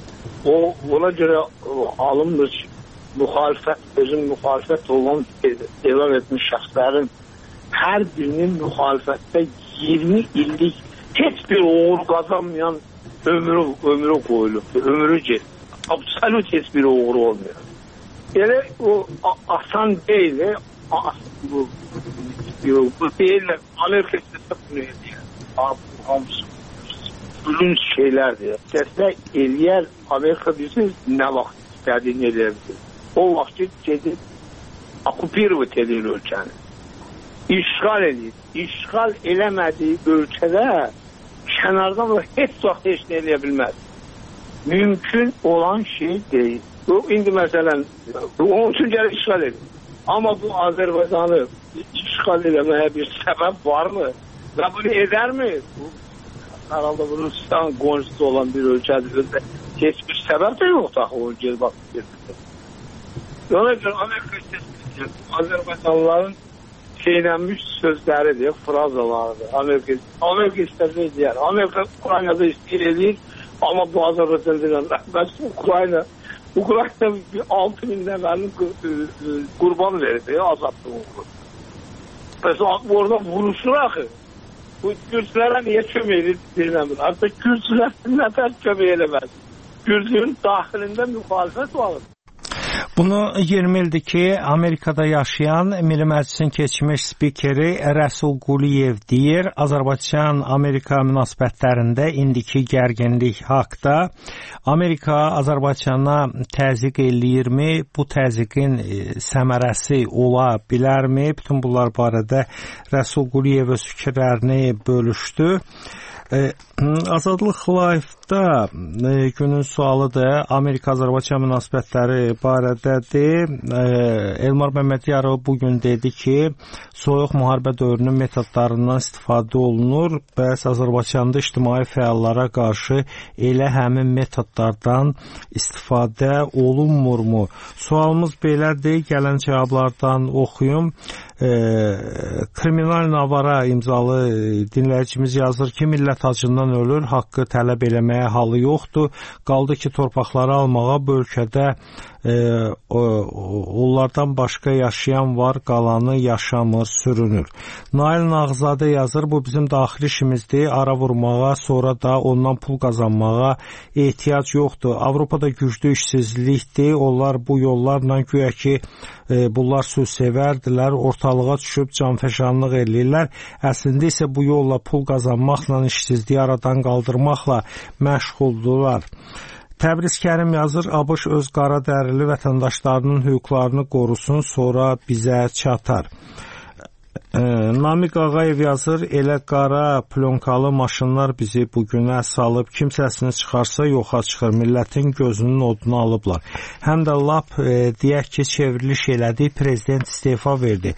Ona görə alınmır ki, özün müxalifət olan elan etmiş şəxslərin hər birinin müxalifətdə 20 illik heç bir uğur qazanmayan ömrü qoyulub, ömrü get. Absolut heç bir uğur olmuyor. Elə o asan deyil, bu deyirlər, Amerika istəsə bunu edir. Hamısı bülünç şeylərdir. Dəstək eləyər, Amerika bilirsiniz, nə vaxt istədiyini eləyəbilir. O vaxt gedib okupirovat edir ölkəni. İşğal edir. İşğal eləmədiyi ölkədə kənardan heç vaxt heç nə eləyə bilməz. Mümkün olan şey deyil. İndi məsələn, onun üçün gəlib işğal edir. Amma bu Azərbaycanı işğal eləməyə bir səbəb varmı? Və bunu edərmi? Herhalde bunun qonşusu olan bir ölkədir. Heç bir səbəb də yoxdur axı o gəlib baxıb. Ona görə Amerika istəsə Azərbaycanlıların şeylənmiş sözləridir, frazalarıdır. Amerika istəsə deyər. Amerika Ukraynada istəyir edir, amma bu Azərbaycan deyirlər. Bəs Ukrayna 6000 nəfərin qurban verdi, azadlığı uğru. Bəs orada vuruşur axı. Bu Kürtlərə niyə kömək edir deyilmir? Artıq Kürtlər nəfər kömək eləməz. Kürtlərin daxilində müxalifət var. Bunu 20 ildir ki, Amerikada yaşayan Milli Məclisin keçmiş spikeri Rəsul Quliyev deyir, Azərbaycan-Amerika münasibətlərində indiki gərginlik haqda Amerika Azərbaycana təzyiq eləyirmi? Bu təzyiqin səmərəsi ola bilərmi? Bütün bunlar barədə Rəsul Quliyev öz fikirlərini bölüşdü. Azadlıq Live-da günün sualıdır. Amerika-Azərbaycan münasibətləri barədədir. Elmar Məmmədiyarov bugün dedi ki, soyuq müharibə dövrünün metodlarından istifadə olunur. Bəs Azərbaycanda ictimai fəallara qarşı elə həmin metodlardan istifadə olunmurmu? Sualımız belədir. Gələn cavablardan oxuyum. Kriminal Navara imzalı dinləyicimiz yazır ki, millət acından ölür, haqqı tələb eləməyə halı yoxdur. Qaldı ki, torpaqları almağa bu ölkədə onlardan başqa yaşayan var, qalanı yaşamır, sürünür. Nail Nağzadə yazır, bu bizim daxili işimizdir, ara vurmağa, sonra da ondan pul qazanmağa ehtiyac yoxdur. Avropada güclü işsizlikdir, onlar bu yollarla güya ki, bunlar sülhsevərdilər, ortalığa düşüb canfəşanlıq eləyirlər. Əslində isə bu yolla pul qazanmaqla, işsizliyi aradan qaldırmaqla məşğuldular. Təbriz Kərim yazır, ABŞ öz qara dərili vətəndaşlarının hüquqlarını qorusun, sonra bizə çatar. Namiq Ağayev yazır, elə qara plonkalı maşınlar bizi bugünə salıb, kimsəsini çıxarsa yoxa çıxır, millətin gözünün odunu alıblar. Həm də lap deyək ki, çevriliş elədi, prezident istefa verdi.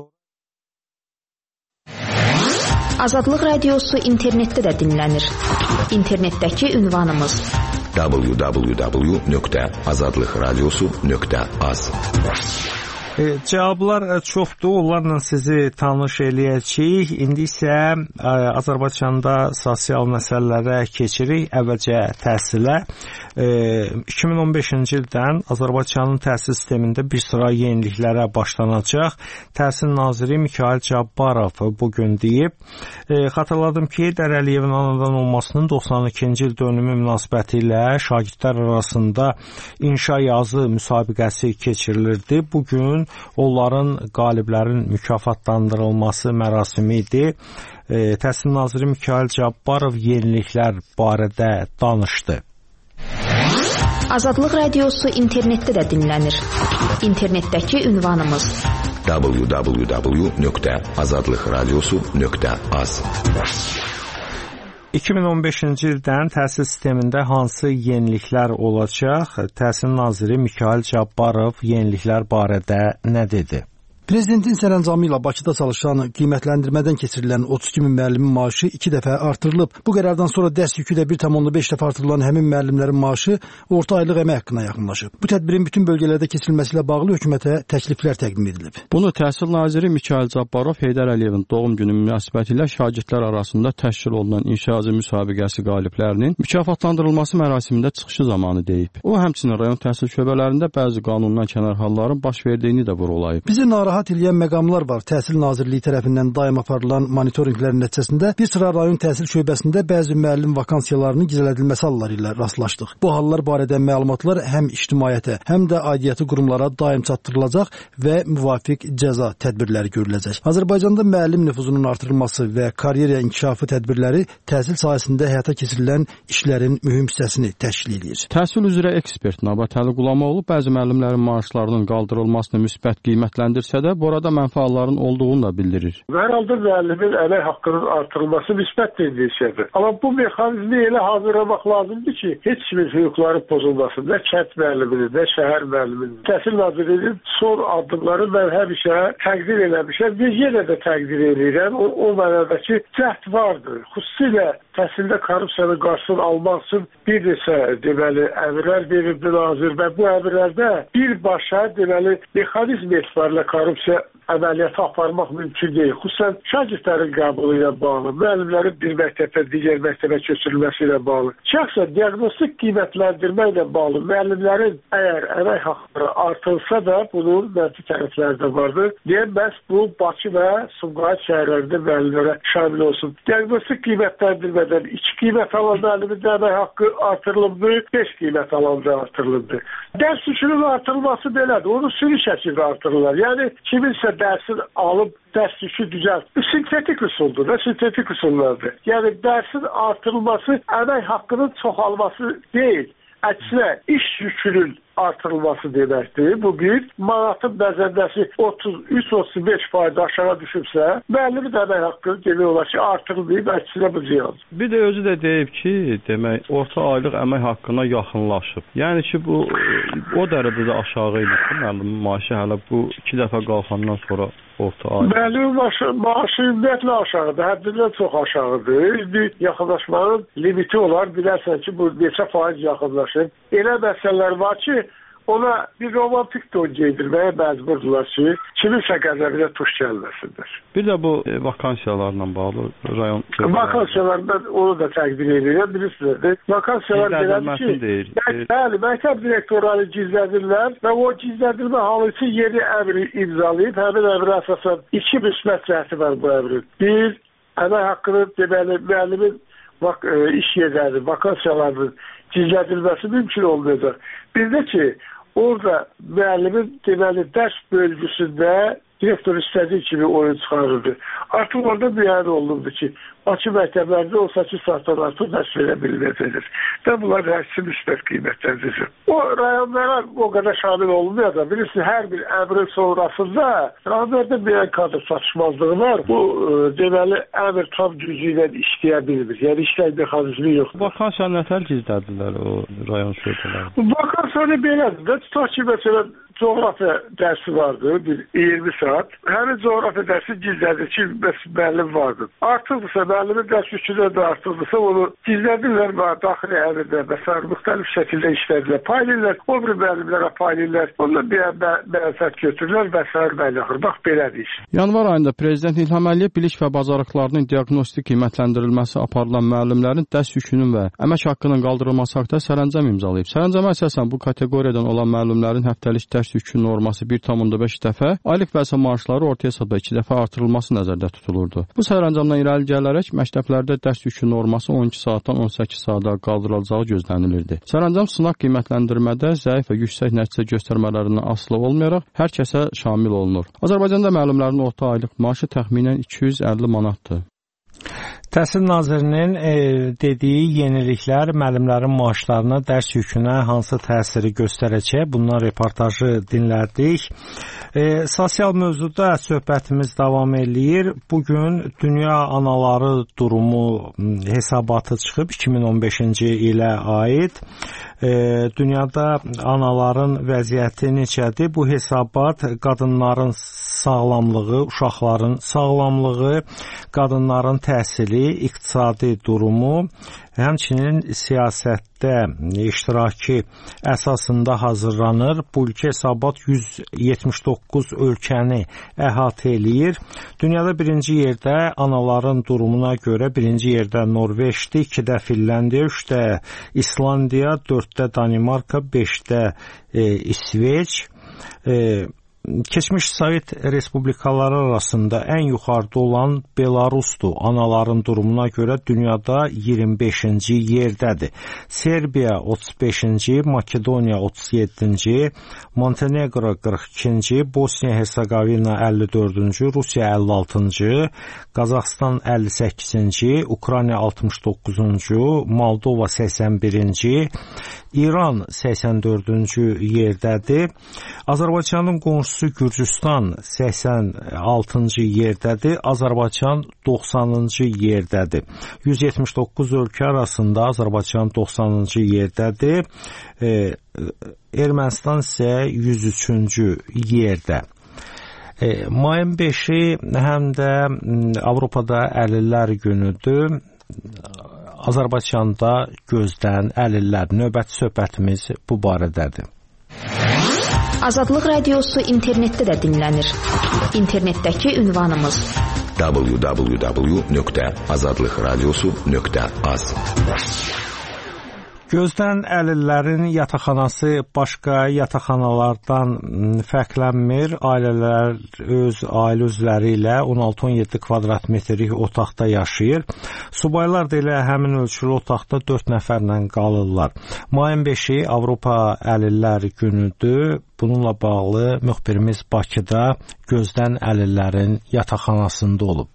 Azadlıq Radiosu internetdə də dinlənir. İnternetdəki ünvanımız www.azadlıqradiosu.az. Cavablar çoxdur, onlarla sizi tanış eləyəcəyik. İndi isə Azərbaycanda sosial məsələlərə keçirik, əvvəlcə təhsilə. 2015-ci ildən Azərbaycanın təhsil sistemində bir sıra yeniliklərə başlanacaq. Təhsil naziri Mikayıl Cabbarov bugün deyib. Xatırladım ki, Heydər Əliyevin anadan olmasının 92-ci il dönümü münasibəti ilə şagirdlər arasında inşa yazı müsabiqəsi keçirilirdi. Bugün onların qaliblərin mükafatlandırılması mərasimi idi. Təhsil naziri Mikayıl Cabbarov yeniliklər barədə danışdı. Azadlıq Radiosu internetdə də dinlənir. İnternetdəki ünvanımız www.azadlıqradiosu.az. 2015-ci ildən təhsil sistemində hansı yeniliklər olacaq? Təhsil naziri Mikayıl Cabbarov yeniliklər barədə nə dedi? Prezidentin sərəncamı ilə Bakıda çalışan qiymətləndirmədən keçirilən 32 min müəllimin maaşı 2 dəfə artırılıb. Bu qərardan sonra dərs yükü də 1,5 dəfə artırılan həmin müəllimlərin maaşı orta aylıq əmək haqqına yaxınlaşıb. Bu tədbirin bütün bölgələrdə keçirilməsi ilə bağlı hökumətə təkliflər təqdim edilib. Bunu Təhsil naziri Mikayıl Cabbarov Heydər Əliyevin doğum günü münasibətilə şagirdlər arasında təşkil olunan inşaatı müsabiqəsi qaliblərinin mükafatlandırılması mərasimində çıxışı zamanı deyib. O həmçinin rayon təhsil şöbələrində bəzi qanundan kənar halların baş verdiyini də vurğulayıb. Bizi narahat edən məqamlar var. Təhsil Nazirliyi tərəfindən daim aparılan monitorinqlərin nəticəsində bir sıra rayon təhsil şöbəsində bəzi müəllim vakansiyalarının gizlədilməsi halları ilə rastlaşdıq. Bu hallar barədə məlumatlar həm ictimaiyyətə, həm də aidiyyatı qurumlara daim çatdırılacaq və müvafiq cəza tədbirləri görüləcək. Azərbaycanda müəllim nüfuzunun artırılması və karyera inkişafı tədbirləri təhsil sahəsində həyata keçirilən işlərin mühüm hissəsini təşkil edir. Təhsil üzrə ekspert Nabat Əli Qulamoğlu bəzi müəllimlərin maaşlarının qaldırılmasını müsbət qiymətləndirsə də burada mənfaatların olduğunu da bildirir. Hər halda müəllimin əmək haqqının artırılması müsbət tendensiyadır. Amma bu mexanizmi elə hazırlamaq lazımdır ki, heç kimin hüquqları pozulmasın. Nə kənd müəlliminin, nə şəhər müəlliminin. Təhsil Nazirliyinin son addımları mən həmişə təqdir eləmişəm və yenə də təqdir edirəm. O mənadakı cəhd vardır. Xüsusilə təhsildə korrupsiyanın qarşısını almaq üçün bir neçə deməli əmrlər verildi nazir və bu əmrlərdə birbaşa deməli mexanizm etibarıyla korrupsiya əməliyyatı aparmaq mümkün deyil. Xüsusən şagirdlərin qəbulu ilə bağlı, müəllimlərin bir məktəbdən digər məktəbə köçürülməsi ilə bağlı. Şəxsən diaqnostik qiymətləndirmə ilə bağlı müəllimlərin əgər əmək haqqları artılsa da bunun mənfi tərəfləri də vardır. Deyəm, məhz bu Bakı və Sumqayıt şəhərlərində müəllimlərə şamil olsun. Diaqnostik qiymətləndirmədən 2 qiymət alan müəllimin də əmək haqqı artırılımdır, 5 qiymət alanda artırılımdır. Dərs yükünün artırılması belədir. Onu sürü şəkildə artırırlar. Yəni kiminsə dərsin alıb dərs yükü düzəlt. Bu sintetik üsuldur da, sintetik üsullardır. Yəni dərsin artırılması əmək haqqının çoxalması deyil. Əksinə iş yükünün artırılması deməkdir. Bu bir manatın bəzəndəsi 33-35% aşağı düşübsə, müəllimin əmək haqqı demək olar ki, artırılmayıb, əksinə bu ziyan. Bir də özü də deyib ki, demək, orta aylıq əmək haqqına yaxınlaşıb. Yəni ki, bu o dərəcədə aşağı idi ki, müəllimin maaşı hələ bu 2 dəfə qalxandan sonra orta aylıq. Müəllimin maaşı ümumiyyətlə aşağıdır, həddindən çox aşağıdır. İndi yaxınlaşmanın limiti olar, bilərsən ki, bu neçə faiz yaxınlaşır. Elə məsələlər var ki, ona bir romantik don geydirməyə məcburdurlar ki, kiminsə qəzəbinə tuş gəlməsindir. Bir də bu vakansiyalarla bağlı rayon... Vakansiyalardan onu da təqdim edirəm, bilirsiniz. Vakansiyalar belədir ki, bəli, məktəb direktorları gizlədirlər və o gizlədilmə halı üçün yeni əmri imzalayıb, həmin əmri əsasən 2 müsbət cəhəti var bu əmrin. Bir, əmək haqqının deməli, müəllimin iş yerlərinin, vakansiyalarının gizlədilməsi mümkün olmayacaq. Bir də ki, orada müəllimin deməli dərs bölgüsündə direktor istədiyi kimi oyun çıxarırdı. Artıq orada müəyyən olundu ki, Bakı məktəblərində 18 saatdan artıq dərs verə bilməyəcəkdir. Və bunlar hərsi müsbət qiymətləndirilir. O rayonlara o qədər şamil olunmuyor da, bilirsiniz, hər bir əmrin sonrasında rayonlarda müəyyən kadr çatışmazlığı var. Bu deməli əmr tam gücü ilə işləyə bilmir. Yəni işləyə mexanizmi yoxdur. Vakansiya nətər gizlədilər o rayon şöbələri? Vakansiya belədir də, tutaq ki, məsələn, coğrafiya dərsi vardı, 20 saat. Həmin coğrafiya dərsi gizlədir ki, müəllim vardı. Artıqdırsa, müəllimin dərs yükünə də artıqdırsa, onu gizlədirlər və daxili əmrdə və s. müxtəlif şəkildə işlədirlər. Paylayırlar, o bir müəllimlərə paylayırlar, onunla bir mənfət götürürlər və s. mənaxır. Bax, belədir. Yanvar ayında Prezident İlham Əliyev bilik və bacarıqlarının diaqnostik qiymətləndirilməsi aparılan müəllimlərin dərs yükünün və əmək haqqının qaldırılması haqqında sərəncam imzalayıb. Sərəncama əsasən bu kateqoriyadan olan müəllimlərin həftəlik dərs yükü norması 1,5 dəfə, aylıq vəsə maaşları orta hesabda 2 dəfə artırılması nəzərdə tutulurdu. Bu sərəncamdan irəli gələrək məktəblərdə dərs yükü norması 12 saatdan 18 saata qaldırılacağı gözlənilirdi. Sərəncam sınaq qiymətləndirmədə zəif və yüksək nəticə göstərmələrindən asılı olmayaraq hər kəsə şamil olunur. Azərbaycanda müəllimlərin orta aylıq maaşı təxminən 250 manatdır. Təhsil Nazirinin dediyi yeniliklər müəllimlərin maaşlarına, dərs yükünə hansı təsiri göstərəcək? Bundan reportajı dinlədik. Sosial mövzuda söhbətimiz davam eləyir. Bugün Dünya Anaları Durumu hesabatı çıxıb 2015-ci ilə aid. Dünyada anaların vəziyyəti necədir? Bu hesabat qadınların sağlamlığı, uşaqların sağlamlığı, qadınların təhsili, iqtisadi durumu, həmçinin siyasətdə iştirakı əsasında hazırlanır. Bu ilki hesabat 179 ölkəni əhatə eləyir. Dünyada birinci yerdə anaların durumuna görə birinci yerdə Norveçdir, 2də Finlandiya, 3də İslandiya, 4də Danimarka, 5də İsveç. Keçmiş Sovet respublikaları arasında ən yuxarıda olan Belarusdur. Anaların durumuna görə dünyada 25-ci yerdədir. Serbiya 35-ci, Makedoniya 37-ci, Montenegro 42-ci, Bosniya-Hersegovina 54-cü, Rusiya 56-cı, Qazaxstan 58-ci, Ukrayna 69-cu, Moldova 81-ci, İran 84-cü yerdədir. Azərbaycanın qonşusu Gürcüstan 86-cı yerdədir. Azərbaycan 90-cı yerdədir. 179 ölkə arasında Azərbaycan 90-cı yerdədir. Ermənistan isə 103-cü yerdə. Mayın 5-i həm də Avropada Əlillər günüdür. Azərbaycanda gözdən əlillər. Növbəti söhbətimiz bu barədədir. Azadlıq Radiosu internetdə də dinlənir. İnternetdəki ünvanımız www.azadlıqradiosu.az. Gözdən əlillərin yataqxanası başqa yataqxanalardan fərqlənmir. Ailələr öz ailə üzvləri ilə 16-17 kvadrat metrlik otaqda yaşayır. Subaylar da elə həmin ölçülü otaqda 4 nəfərlə qalırlar. Mayın 5-i Avropa Əlillər günüdür. Bununla bağlı müxbirimiz Bakıda gözdən əlillərin yataqxanasında olub.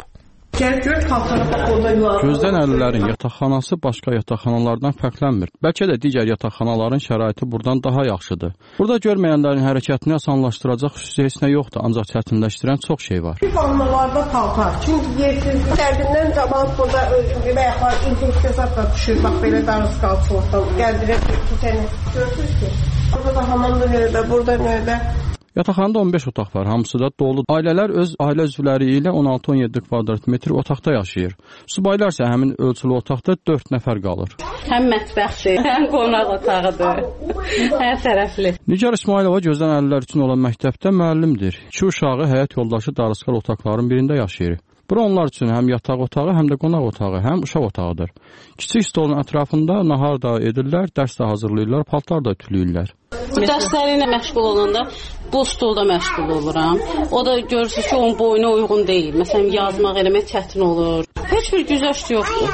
Gözdən əlillərin yataqxanası başqa yataqxanalardan fərqlənmir. Bəlkə də digər yataqxanaların şəraiti buradan daha yaxşıdır. Burada görməyənlərin hərəkətini asanlaşdıracaq xüsusi heç nə yoxdur, ancaq çətinləşdirən çox şey var. Vanalarda paltar. Çünki yersizlik dərdindən qabaq burada ayaqlar infeksiya zatla düşür. Bax belə darız qalçılıqdan gəldirək tutəni. Gördünüz ki, burada da hamamda növbə, burada növbə. Yataqxanada 15 otaq var, hamısı da dolu. Ailələr öz ailə üzvləri ilə 16-17 kvadrat metr otaqda yaşayır. Subaylar isə həmin ölçülü otaqda 4 nəfər qalır. Həm mətbəxdir, həm qonaq otağıdır, hər tərəfli. Nigar İsmailova gözdən əlillər üçün olan məktəbdə müəllimdir. 2 uşağı həyat yoldaşı darısqal otaqların birində yaşayır. Bura onlar üçün həm yataq otağı, həm də qonaq otağı, həm uşaq otağıdır. Kiçik stolun ətrafında nahar da edirlər, dərs də hazırlayırlar, paltar da ütüləyirlər. Dərsləri ilə məşğul olanda bu stolda məşğul oluram. O da görürsünüz ki, onun boyuna uyğun deyil. Məsələn, yazmaq eləmək çətin olur. Heç bir güzəşt yoxdur.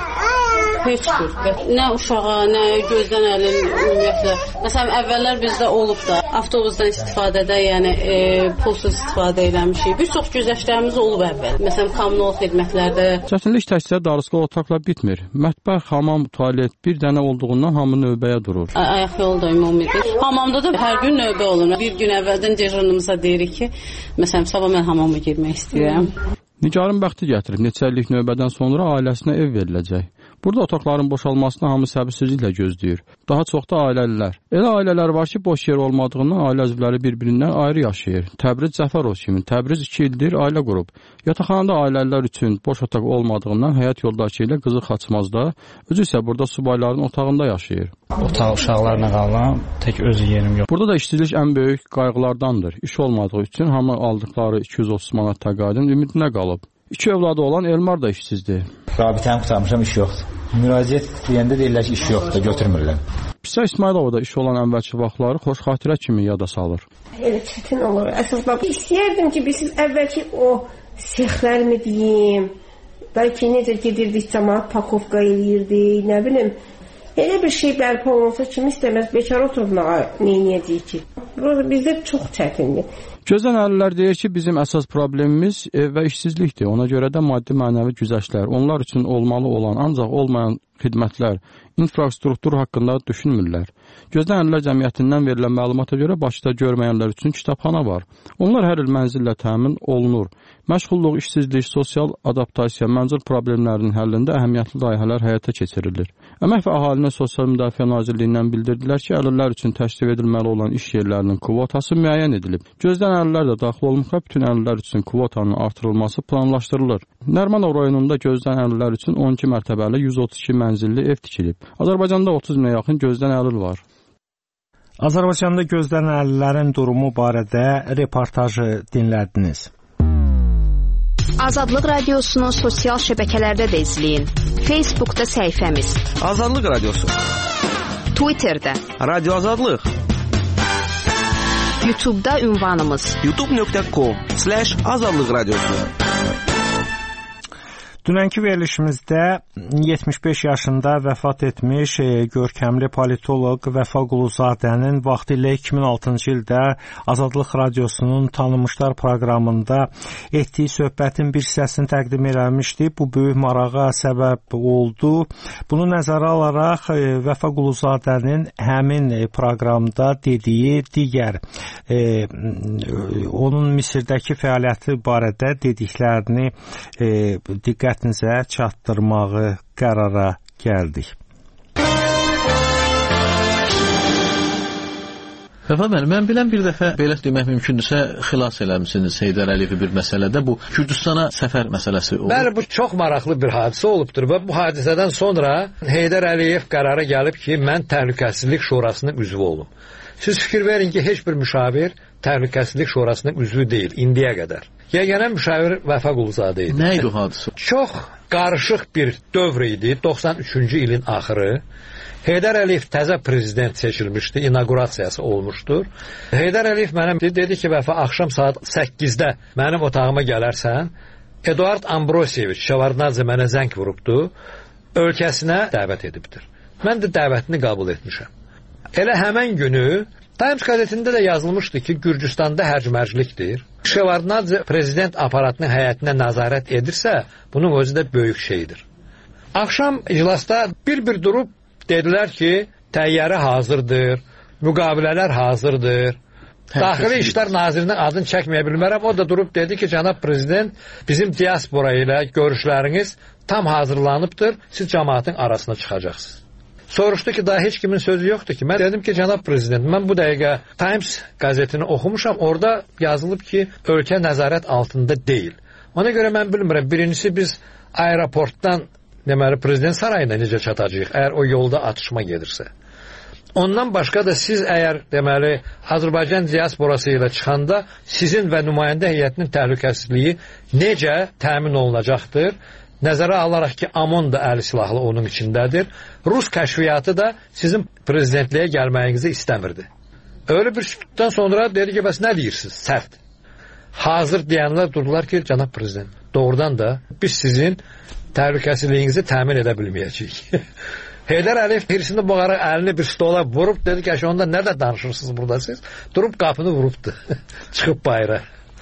Heç bir. Nə uşağa, nə gözdən əlin ümumiyyətlə. Məsələn, əvvəllər bizdə olub da avtobusdan istifadədə, yəni pulsuz istifadə eləmişik. Bir çox güzəştlərimiz olub əvvəl. Məsələn, kommunal xidmətlərdə. Çətinlik təkcə darısqal otaqla bitmir. Mətbəx, hamam, tualet bir dənə olduğundan hamı növbəyə durur. Ayaq yolu da ümumidir. Hamamda da hər gün növbə olur. Bir gün əvvəldən dejurnumuza deyirik ki, məsələn, sabah mən hamama girmək istəyirəm. Nigarın bəxti gətirib, neçə illik növbədən sonra ailəsinə ev veriləcək. Burada otaqların boşalmasını hamı səbirsizliklə gözləyir. Daha çox da ailəlilər. Elə ailələr var ki, boş yer olmadığından ailə üzvləri bir-birindən ayrı yaşayır. Təbriz Cəfərov kimi, Təbriz 2 ildir ailə qurub. Yataqxanada ailəlilər üçün boş otaq olmadığından həyat yoldaşı ilə qızı Xaçmazda, özü isə burada subayların otağında yaşayır. Otaq uşaqlarla qalıram, tək özü yerim yox. Burada da işsizlik ən böyük qayğılardandır. İş olmadığı üçün hamı aldıqları 230 manat təqaüdün ümidinə qalıb. 2 övladı olan Elmar da işsizdir. Rabitəni qutarmışam, iş yoxdur. Müraciət deyəndə deyirlər ki, iş yoxdur, götürmürlər. Pisə İsmailova da iş olan əvvəlki vaxtları xoş xatirə kimi yada salır. Elə çətin olur. Əsas bax, istəyərdim ki, biz əvvəlki o sexlərimi deyim, bəlkə necə gedirdik, cəmaat pakovka eləyirdik, nə bilim. Elə bir şey bərpa olunsa kim istəməz, bekar oturmağa neynəyəcək ki? Bizdə çox çətindir. Gözdən Əlillər deyir ki, bizim əsas problemimiz ev və işsizlikdir. Ona görə də maddi mənəvi güzəştlər onlar üçün olmalı olan, ancaq olmayan xidmətlər, infrastruktur haqqında düşünmürlər. Gözdən Əlillər Cəmiyyətindən verilən məlumata görə Bakıda görməyənlər üçün kitabxana var. Onlar hər il mənzillə təmin olunur. Məşğulluq, işsizlik, sosial adaptasiya, məncul problemlərinin həllində əhəmiyyətli layihələr həyata keçirilir. Əmək və Əhalinin Sosial Müdafiə Nazirliyindən bildirdilər ki, əlillər üçün təşkil edilməli olan iş yerlərinin kvotası müəyyən edilib. Gözdən əlillər də daxil olmaqla bütün əlillər üçün kvotanın artırılması planlaşdırılır. Nərmanov rayonunda gözdən əlillər üçün 12 mərtəbəli 132 mənzilli ev tikilib. Azərbaycanda 30 minə yaxın gözdən əlil var. Azərbaycanda gözdən əlillərin durumu barədə reportajı dinlədiniz. Azadlıq Radiosunu sosial şəbəkələrdə də izləyin. Facebookda səhifəmiz Azadlıq Radiosu, Twitterdə Radio Azadlıq, YouTube'da ünvanımız youtube.com/Azadlıq Radiosu. Dünənki verilişimizdə 75 yaşında vəfat etmiş görkəmli politoloq Vəfa Quluzadənin vaxtilə 2006-cı ildə Azadlıq Radiosunun Tanınmışlar proqramında etdiyi söhbətin bir hissəsini təqdim eləmişdi. Bu böyük marağa səbəb oldu. Bunu nəzərə alaraq Vəfa Quluzadənin həmin proqramda dediyi digər onun Misirdəki fəaliyyəti barədə dediklərini diqqətinizə çatdırmağı qərara gəldik. Vəfa müəllim, mən bilən bir dəfə belə demək mümkündürsə xilas eləmisiniz Heydər Əliyevi bir məsələdə, bu Kürdistana səfər məsələsi olub. Bəli, bu çox maraqlı bir hadisə olubdur və bu hadisədən sonra Heydər Əliyev qərara gəlib ki, mən Təhlükəsizlik Şurasının üzvü olum. Siz fikir verin ki, heç bir müşavir Təhlükəsizlik Şurasının üzvü deyil indiyə qədər. Yeganə müşavir Vəfa Quluzadə idi. Nə idi o hadisə? Çox qarışıq bir dövr idi, 93-cü ilin axırı. Heydər Əliyev təzə prezident seçilmişdi, inaugurasiyası olmuşdur. Heydər Əliyev mənə dedi ki, Vəfa, axşam saat 8-də mənim otağıma gələrsən, Eduard Ambrosieviç Şevardnadze mənə zəng vurubdu, ölkəsinə dəvət edibdir. Mən də dəvətini qəbul etmişəm. Elə həmən günü Times qəzetində də yazılmışdı ki, Gürcüstanda hərc-mərclikdir. Şevardnadze prezident aparatının həyətinə nəzarət edirsə, bunun özü də böyük şeydir. Axşam iclasda bir durub dedilər ki, təyyarə hazırdır, müqavilələr hazırdır. Daxili İşlər Nazirinin adını çəkməyə bilmərəm. O da durub dedi ki, cənab prezident, bizim diaspora ilə görüşləriniz tam hazırlanıbdır, siz cəmaatın arasına çıxacaqsınız. Soruşdu ki, daha heç kimin sözü yoxdur ki. Mən dedim ki, cənab prezident, mən bu dəqiqə Times qəzetini oxumuşam. Orada yazılıb ki, ölkə nəzarət altında deyil. Ona görə mən bilmirəm, birincisi biz aeroportdan, deməli, prezident sarayına necə çatacağıq, əgər o yolda atışma gedirsə. Ondan başqa da siz əgər, deməli, Azərbaycan diasporası ilə çıxanda sizin və nümayəndə heyətinin təhlükəsizliyi necə təmin olunacaqdır? Nəzərə alaraq ki, AMON da əli silahlı onun içindədir. Rus kəşfiyyatı da sizin prezidentliyə gəlməyinizi istəmirdi. Öyle bir sütdən sonra dedi ki, bəs nə deyirsiniz? Sərt. Hazır deyənlər durdular ki, cənab prezident, doğrudan da biz sizin təhlükəsizliyinizi təmin edə bilməyəcəyik. Heydər Əliyev hirsini boğaraq əlini bir stola vurub, dedi ki, onda nə də danışırsınız burada siz? Durub qapını vurubdu, çıxıb bayıra.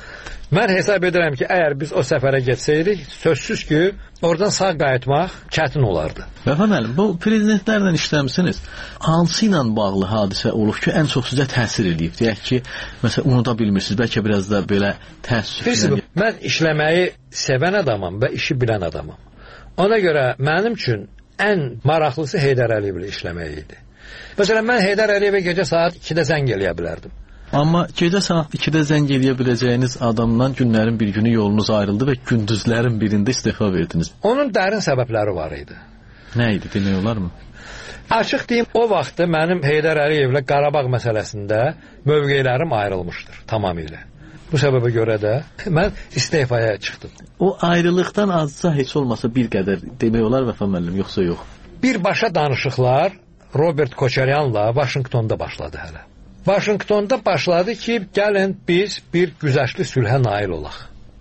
Mən hesab edirəm ki, əgər biz o səfərə getsəydik, sözsüz ki, oradan sağ qayıtmaq çətin olardı. Vəfa müəllim, bu prezidentlərlə işləmisiniz. Hansı ilə bağlı hadisə olub ki, ən çox sizə təsir edib? Deyək ki, məsələn, unuda bilmirsiniz, bəlkə biraz da belə təəssüf. Mən işləməyi sevən adamam və işi bilən adamam. Ona görə mənim üçün ən maraqlısı Heydər Əliyevlə işləmək idi. Məsələn, mən Heydər Əliyevə gecə saat 2-də zəng eləyə bilərdim. Amma gecə saat 2-də zəng eləyə biləcəyiniz adamdan günlərin bir günü yolunuz ayrıldı və gündüzlərin birində istefa verdiniz. Onun dərin səbəbləri var idi. Nə idi, demək olarmı? Açıq deyim, o vaxtı mənim Heydər Əliyevlə Qarabağ məsələsində mövqelərim ayrılmışdır tamamilə. Bu səbəbə görə də mən istefaya çıxdım. O ayrılıqdan azca heç olmasa bir qədər demək olar Vəfa müəllim, yoxsa yox? Birbaşa danışıqlar Robert Koçaryanla Vaşinqtonda başladı hələ. Vaşinqtonda başladı ki, gəlin biz bir güzəştli sülhə nail olaq.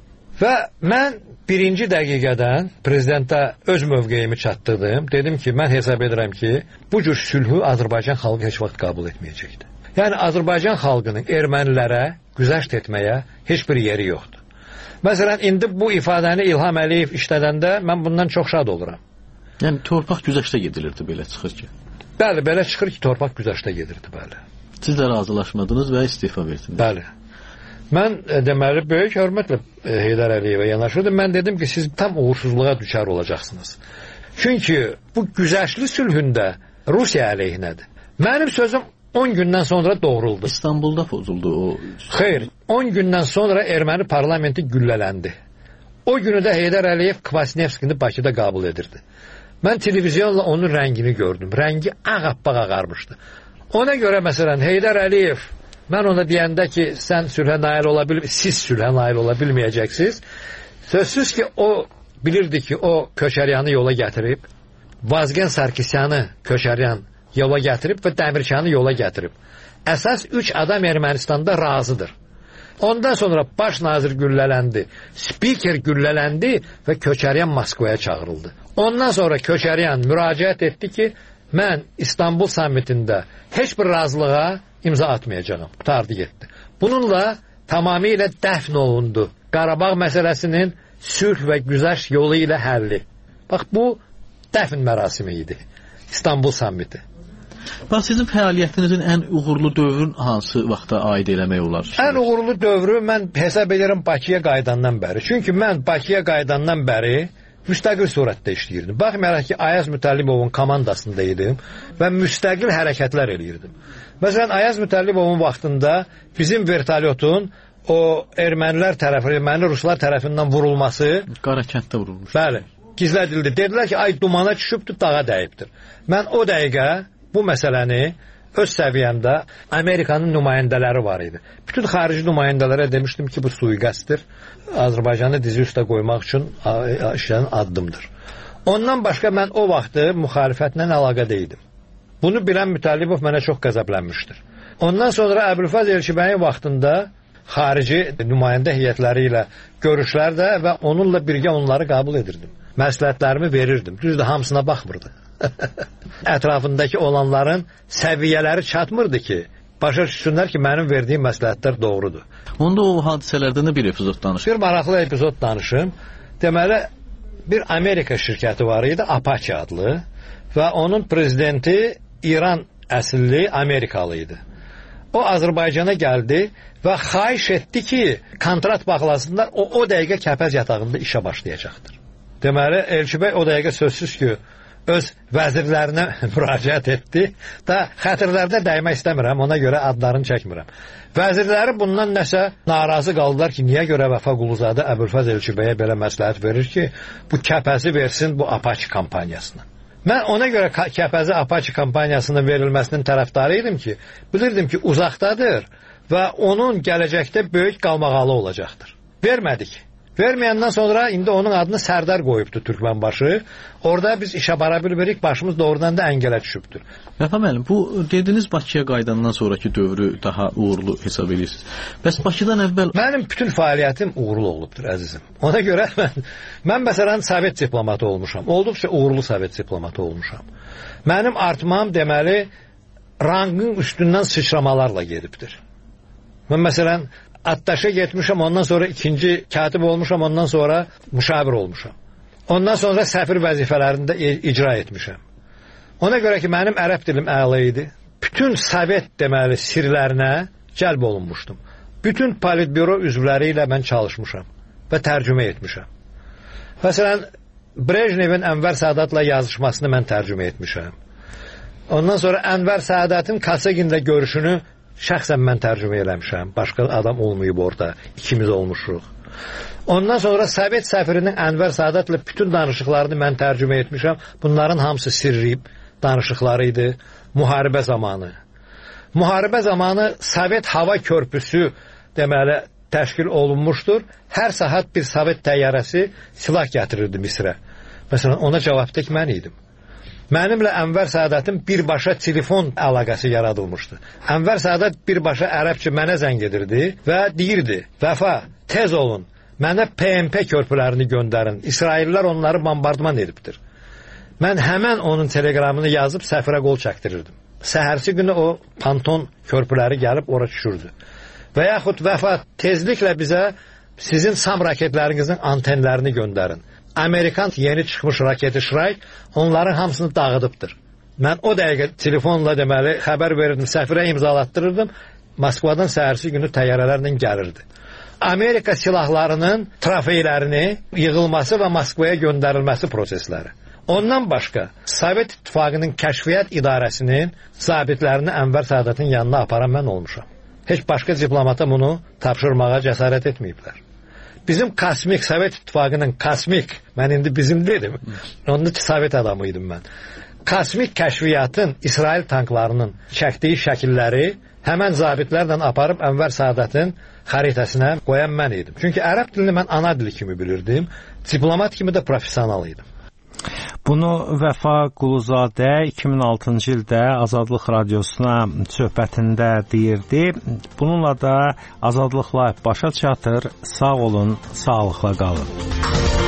Və mən birinci dəqiqədən prezidentə öz mövqeyimi çatdırdım. Dedim ki, mən hesab edirəm ki, bu cür sülhü Azərbaycan xalqı heç vaxt qəbul etməyəcəkdir. Yəni Azərbaycan xalqının ermənilərə güzəşt etməyə heç bir yeri yoxdur. Məsələn, indi bu ifadəni İlham Əliyev işlədəndə mən bundan çox şad oluram. Yəni torpaq güzəştə gedilirdi, belə çıxır ki. Bəli, belə çıxır ki, torpaq güzəştə gedirdi, bəli. Siz də razılaşmadınız və istifa verdiniz. Bəli. Mən deməli böyük hörmətlə Heydər Əliyevə yanaşırdım. Mən dedim ki, siz tam uğursuzluğa düçar olacaqsınız. Çünki bu güzəştli sülhündə Rusiya əleyhinədir. Mənim sözüm 10 gündən sonra doğruldu. İstanbulda pozuldu o. Xeyr, 10 gündən sonra erməni parlamenti güllələndi. O günü də Heydər Əliyev Kvasnevskini Bakıda qəbul edirdi. Mən televizyonla onun rəngini gördüm. Rəngi ağappaq ağarmışdı. Ona görə məsələn Heydər Əliyev, mən ona deyəndə ki, sən sülhə nail ola siz sülhə nail ola bilməyəcəksiniz. Sözsüz ki, o bilirdi ki, o Köçəryanı yola gətirib, Vazgen Sarkisyanı Köçəryan yola gətirib və Dəmirkanı yola gətirib. Əsas 3 adam Ermənistanda razıdır. Ondan sonra baş nazir güllələndi, spiker güllələndi və Köçəryan Moskvaya çağırıldı. Ondan sonra Köçəryan müraciət etdi ki, mən İstanbul sammitində heç bir razılığa imza atmayacağım. Qutardı getdi. Bununla tamamilə dəfn olundu. Qarabağ məsələsinin sülh və güzəşt yolu ilə həlli. Bax, bu dəfn mərasimi idi. İstanbul sammiti. Bax, sizin fəaliyyətinizin ən uğurlu dövrün hansı vaxta aid eləmək olar? Ən uğurlu dövrü mən hesab edirəm Bakıya qayıdandan bəri. Çünki mən Bakıya qayıdandan bəri müstəqil surətdə işləyirdim. Baxmayaraq ki, Ayaz Mütəllibovun komandasında idim və müstəqil hərəkətlər eləyirdim. Məsələn, Ayaz Mütəllibovun vaxtında bizim vertolyotun o ermənilər tərəfi, erməni ruslar tərəfindən vurulması Qarakənddə vurulmuş. Bəli, gizlədildi. Dedilər ki, ay dumana düşübdür, dağa dəyibdir. Mən o dəqiqə bu məsələni öz səviyyəmdə Amerikanın nümayəndələri var idi. Bütün xarici nümayəndələrə demişdim ki, bu sui-qəsddir. Azərbaycanı dizi üstə qoymaq üçün işləyən addımdır. Ondan başqa mən o vaxtı müxalifətlə əlaqədə idim. Bunu bilən Mütəllibov mənə çox qəzəblənmişdir. Ondan sonra Əbülfəz Elçibəyin vaxtında xarici nümayəndə heyətləri ilə görüşlərdə və onunla birgə onları qəbul edirdim. Məsləhətlərimi verirdim. Düzdür, hamısına baxmırdı. Ətrafındakı olanların səviyyələri çatmırdı ki, başa düşsünlər ki, mənim verdiyim məsləhətlər doğrudur. Onda o hadisələrdə bir epizod danışın. Bir maraqlı epizod danışım. Deməli, bir Amerika şirkəti var idi, Apache adlı və onun prezidenti İran əsilli Amerikalı idi. O Azərbaycana gəldi və xahiş etdi ki, kontrat bağlasınlar, o dəqiqə Kəpəz yatağında işə başlayacaqdır. Deməli, Elçibəy o dəqiqə sözsüz ki, öz vəzirlərinə müraciət etdi. Da xətirlərdə dəymək istəmirəm, ona görə adlarını çəkmirəm. Vəzirləri bundan nəsə narazı qaldılar ki, niyə görə Vəfa Quluzadə Əbülfəz Elçibəyə belə məsləhət verir ki, bu Kəpəzi versin bu Apache kampaniyasına. Mən ona görə Kəpəzi Apache kampaniyasının verilməsinin tərəfdarı idim ki, bilirdim ki, uzaqdadır və onun gələcəkdə böyük qalmaqalı olacaqdır. Vermədik. Verməyəndən sonra indi onun adını Sərdar qoyubdur Türkmənbaşı. Orada biz işə bara bilmirik, başımız doğrudan da əngələ düşübdür. Rəfa müəllim, bu dediniz Bakıya qayıdandan sonraki dövrü daha uğurlu hesab edirsiniz. Bəs Bakıdan əvvəl... Mənim bütün fəaliyyətim uğurlu olubdur, əzizim. Ona görə mən məsələn Sovet diplomatı olmuşam. Olduqca uğurlu Sovet diplomatı olmuşam. Mənim artmam deməli rangın üstündən sıçramalarla gedibdir. Mən məsələn Attaşa getmişəm, ondan sonra ikinci katib olmuşam, ondan sonra müşavir olmuşam. Ondan sonra səfir vəzifələrində icra etmişəm. Ona görə ki, mənim ərəb dilim əla idi. Bütün Sovet deməli sirlərinə cəlb olunmuşdum. Bütün politbüro üzvləri ilə mən çalışmışam və tərcümə etmişəm. Məsələn, Brejnevin Ənvər Sadatla yazışmasını mən tərcümə etmişəm. Ondan sonra Ənvər Sadatın Kaseginlə görüşünü şəxsən mən tərcümə eləmişəm. Başqa adam olmayıb orada. İkimiz olmuşuq. Ondan sonra Sovet səfirinin Ənvər Sadatla bütün danışıqlarını mən tərcümə etmişəm. Bunların hamısı sirri danışıqları idi. Müharibə zamanı. Müharibə zamanı Sovet hava körpüsü deməli təşkil olunmuşdur. Hər saat bir Sovet təyyarəsi silah gətirirdi Misrə. Məsələn, ona cavabdeh mən idim. Mənimlə Ənvər Sadatın birbaşa telefon əlaqəsi yaradılmışdı. Ənvər Sadat birbaşa ərəbcə mənə zəng edirdi və deyirdi, Vəfa, tez olun, mənə PMP körpülərini göndərin. İsraillər onları bombardman edibdir. Mən həmən onun teleqramını yazıb səfirə qol çəkdirirdim. səhərsi günü o ponton körpüləri gəlib ora düşürdü. Və yaxud Vəfa tezliklə bizə sizin SAM raketlərinizin antenlərini göndərin. Amerikan yeni çıxmış raketi Shrike onların hamısını dağıdıbdır. Mən o dəqiqə telefonla deməli xəbər verirdim, səfirə imzalattırırdım. Moskvadan səhərsi günü təyyarələrlə gəlirdi. Amerika silahlarının trofeylərini yığılması və Moskvaya göndərilməsi prosesləri. Ondan başqa Sovet İttifaqının kəşfiyyat idarəsinin zabitlərini Ənvər Saadətin yanına aparan mən olmuşam. Heç başqa diplomata bunu tapşırmağa cəsarət etməyiblər. Bizim kosmik, Sovet İttifaqının kosmik, mən indi bizim dedim, onun için Sovet adamı idim mən. Kosmik kəşfiyyatın İsrail tanklarının çəkdiyi şəkilləri həmən zabitlərlə aparıb Ənvər Saadətin xəritəsinə qoyan mən idim. Çünki ərəb dilini mən ana dili kimi bilirdim, diplomat kimi də professional idim. Bunu Vəfa Quluzadə 2006-cı ildə Azadlıq Radiosuna söhbətində deyirdi. Bununla da Azadlıq Live başa çatır. Sağ olun, sağlıqla qalın.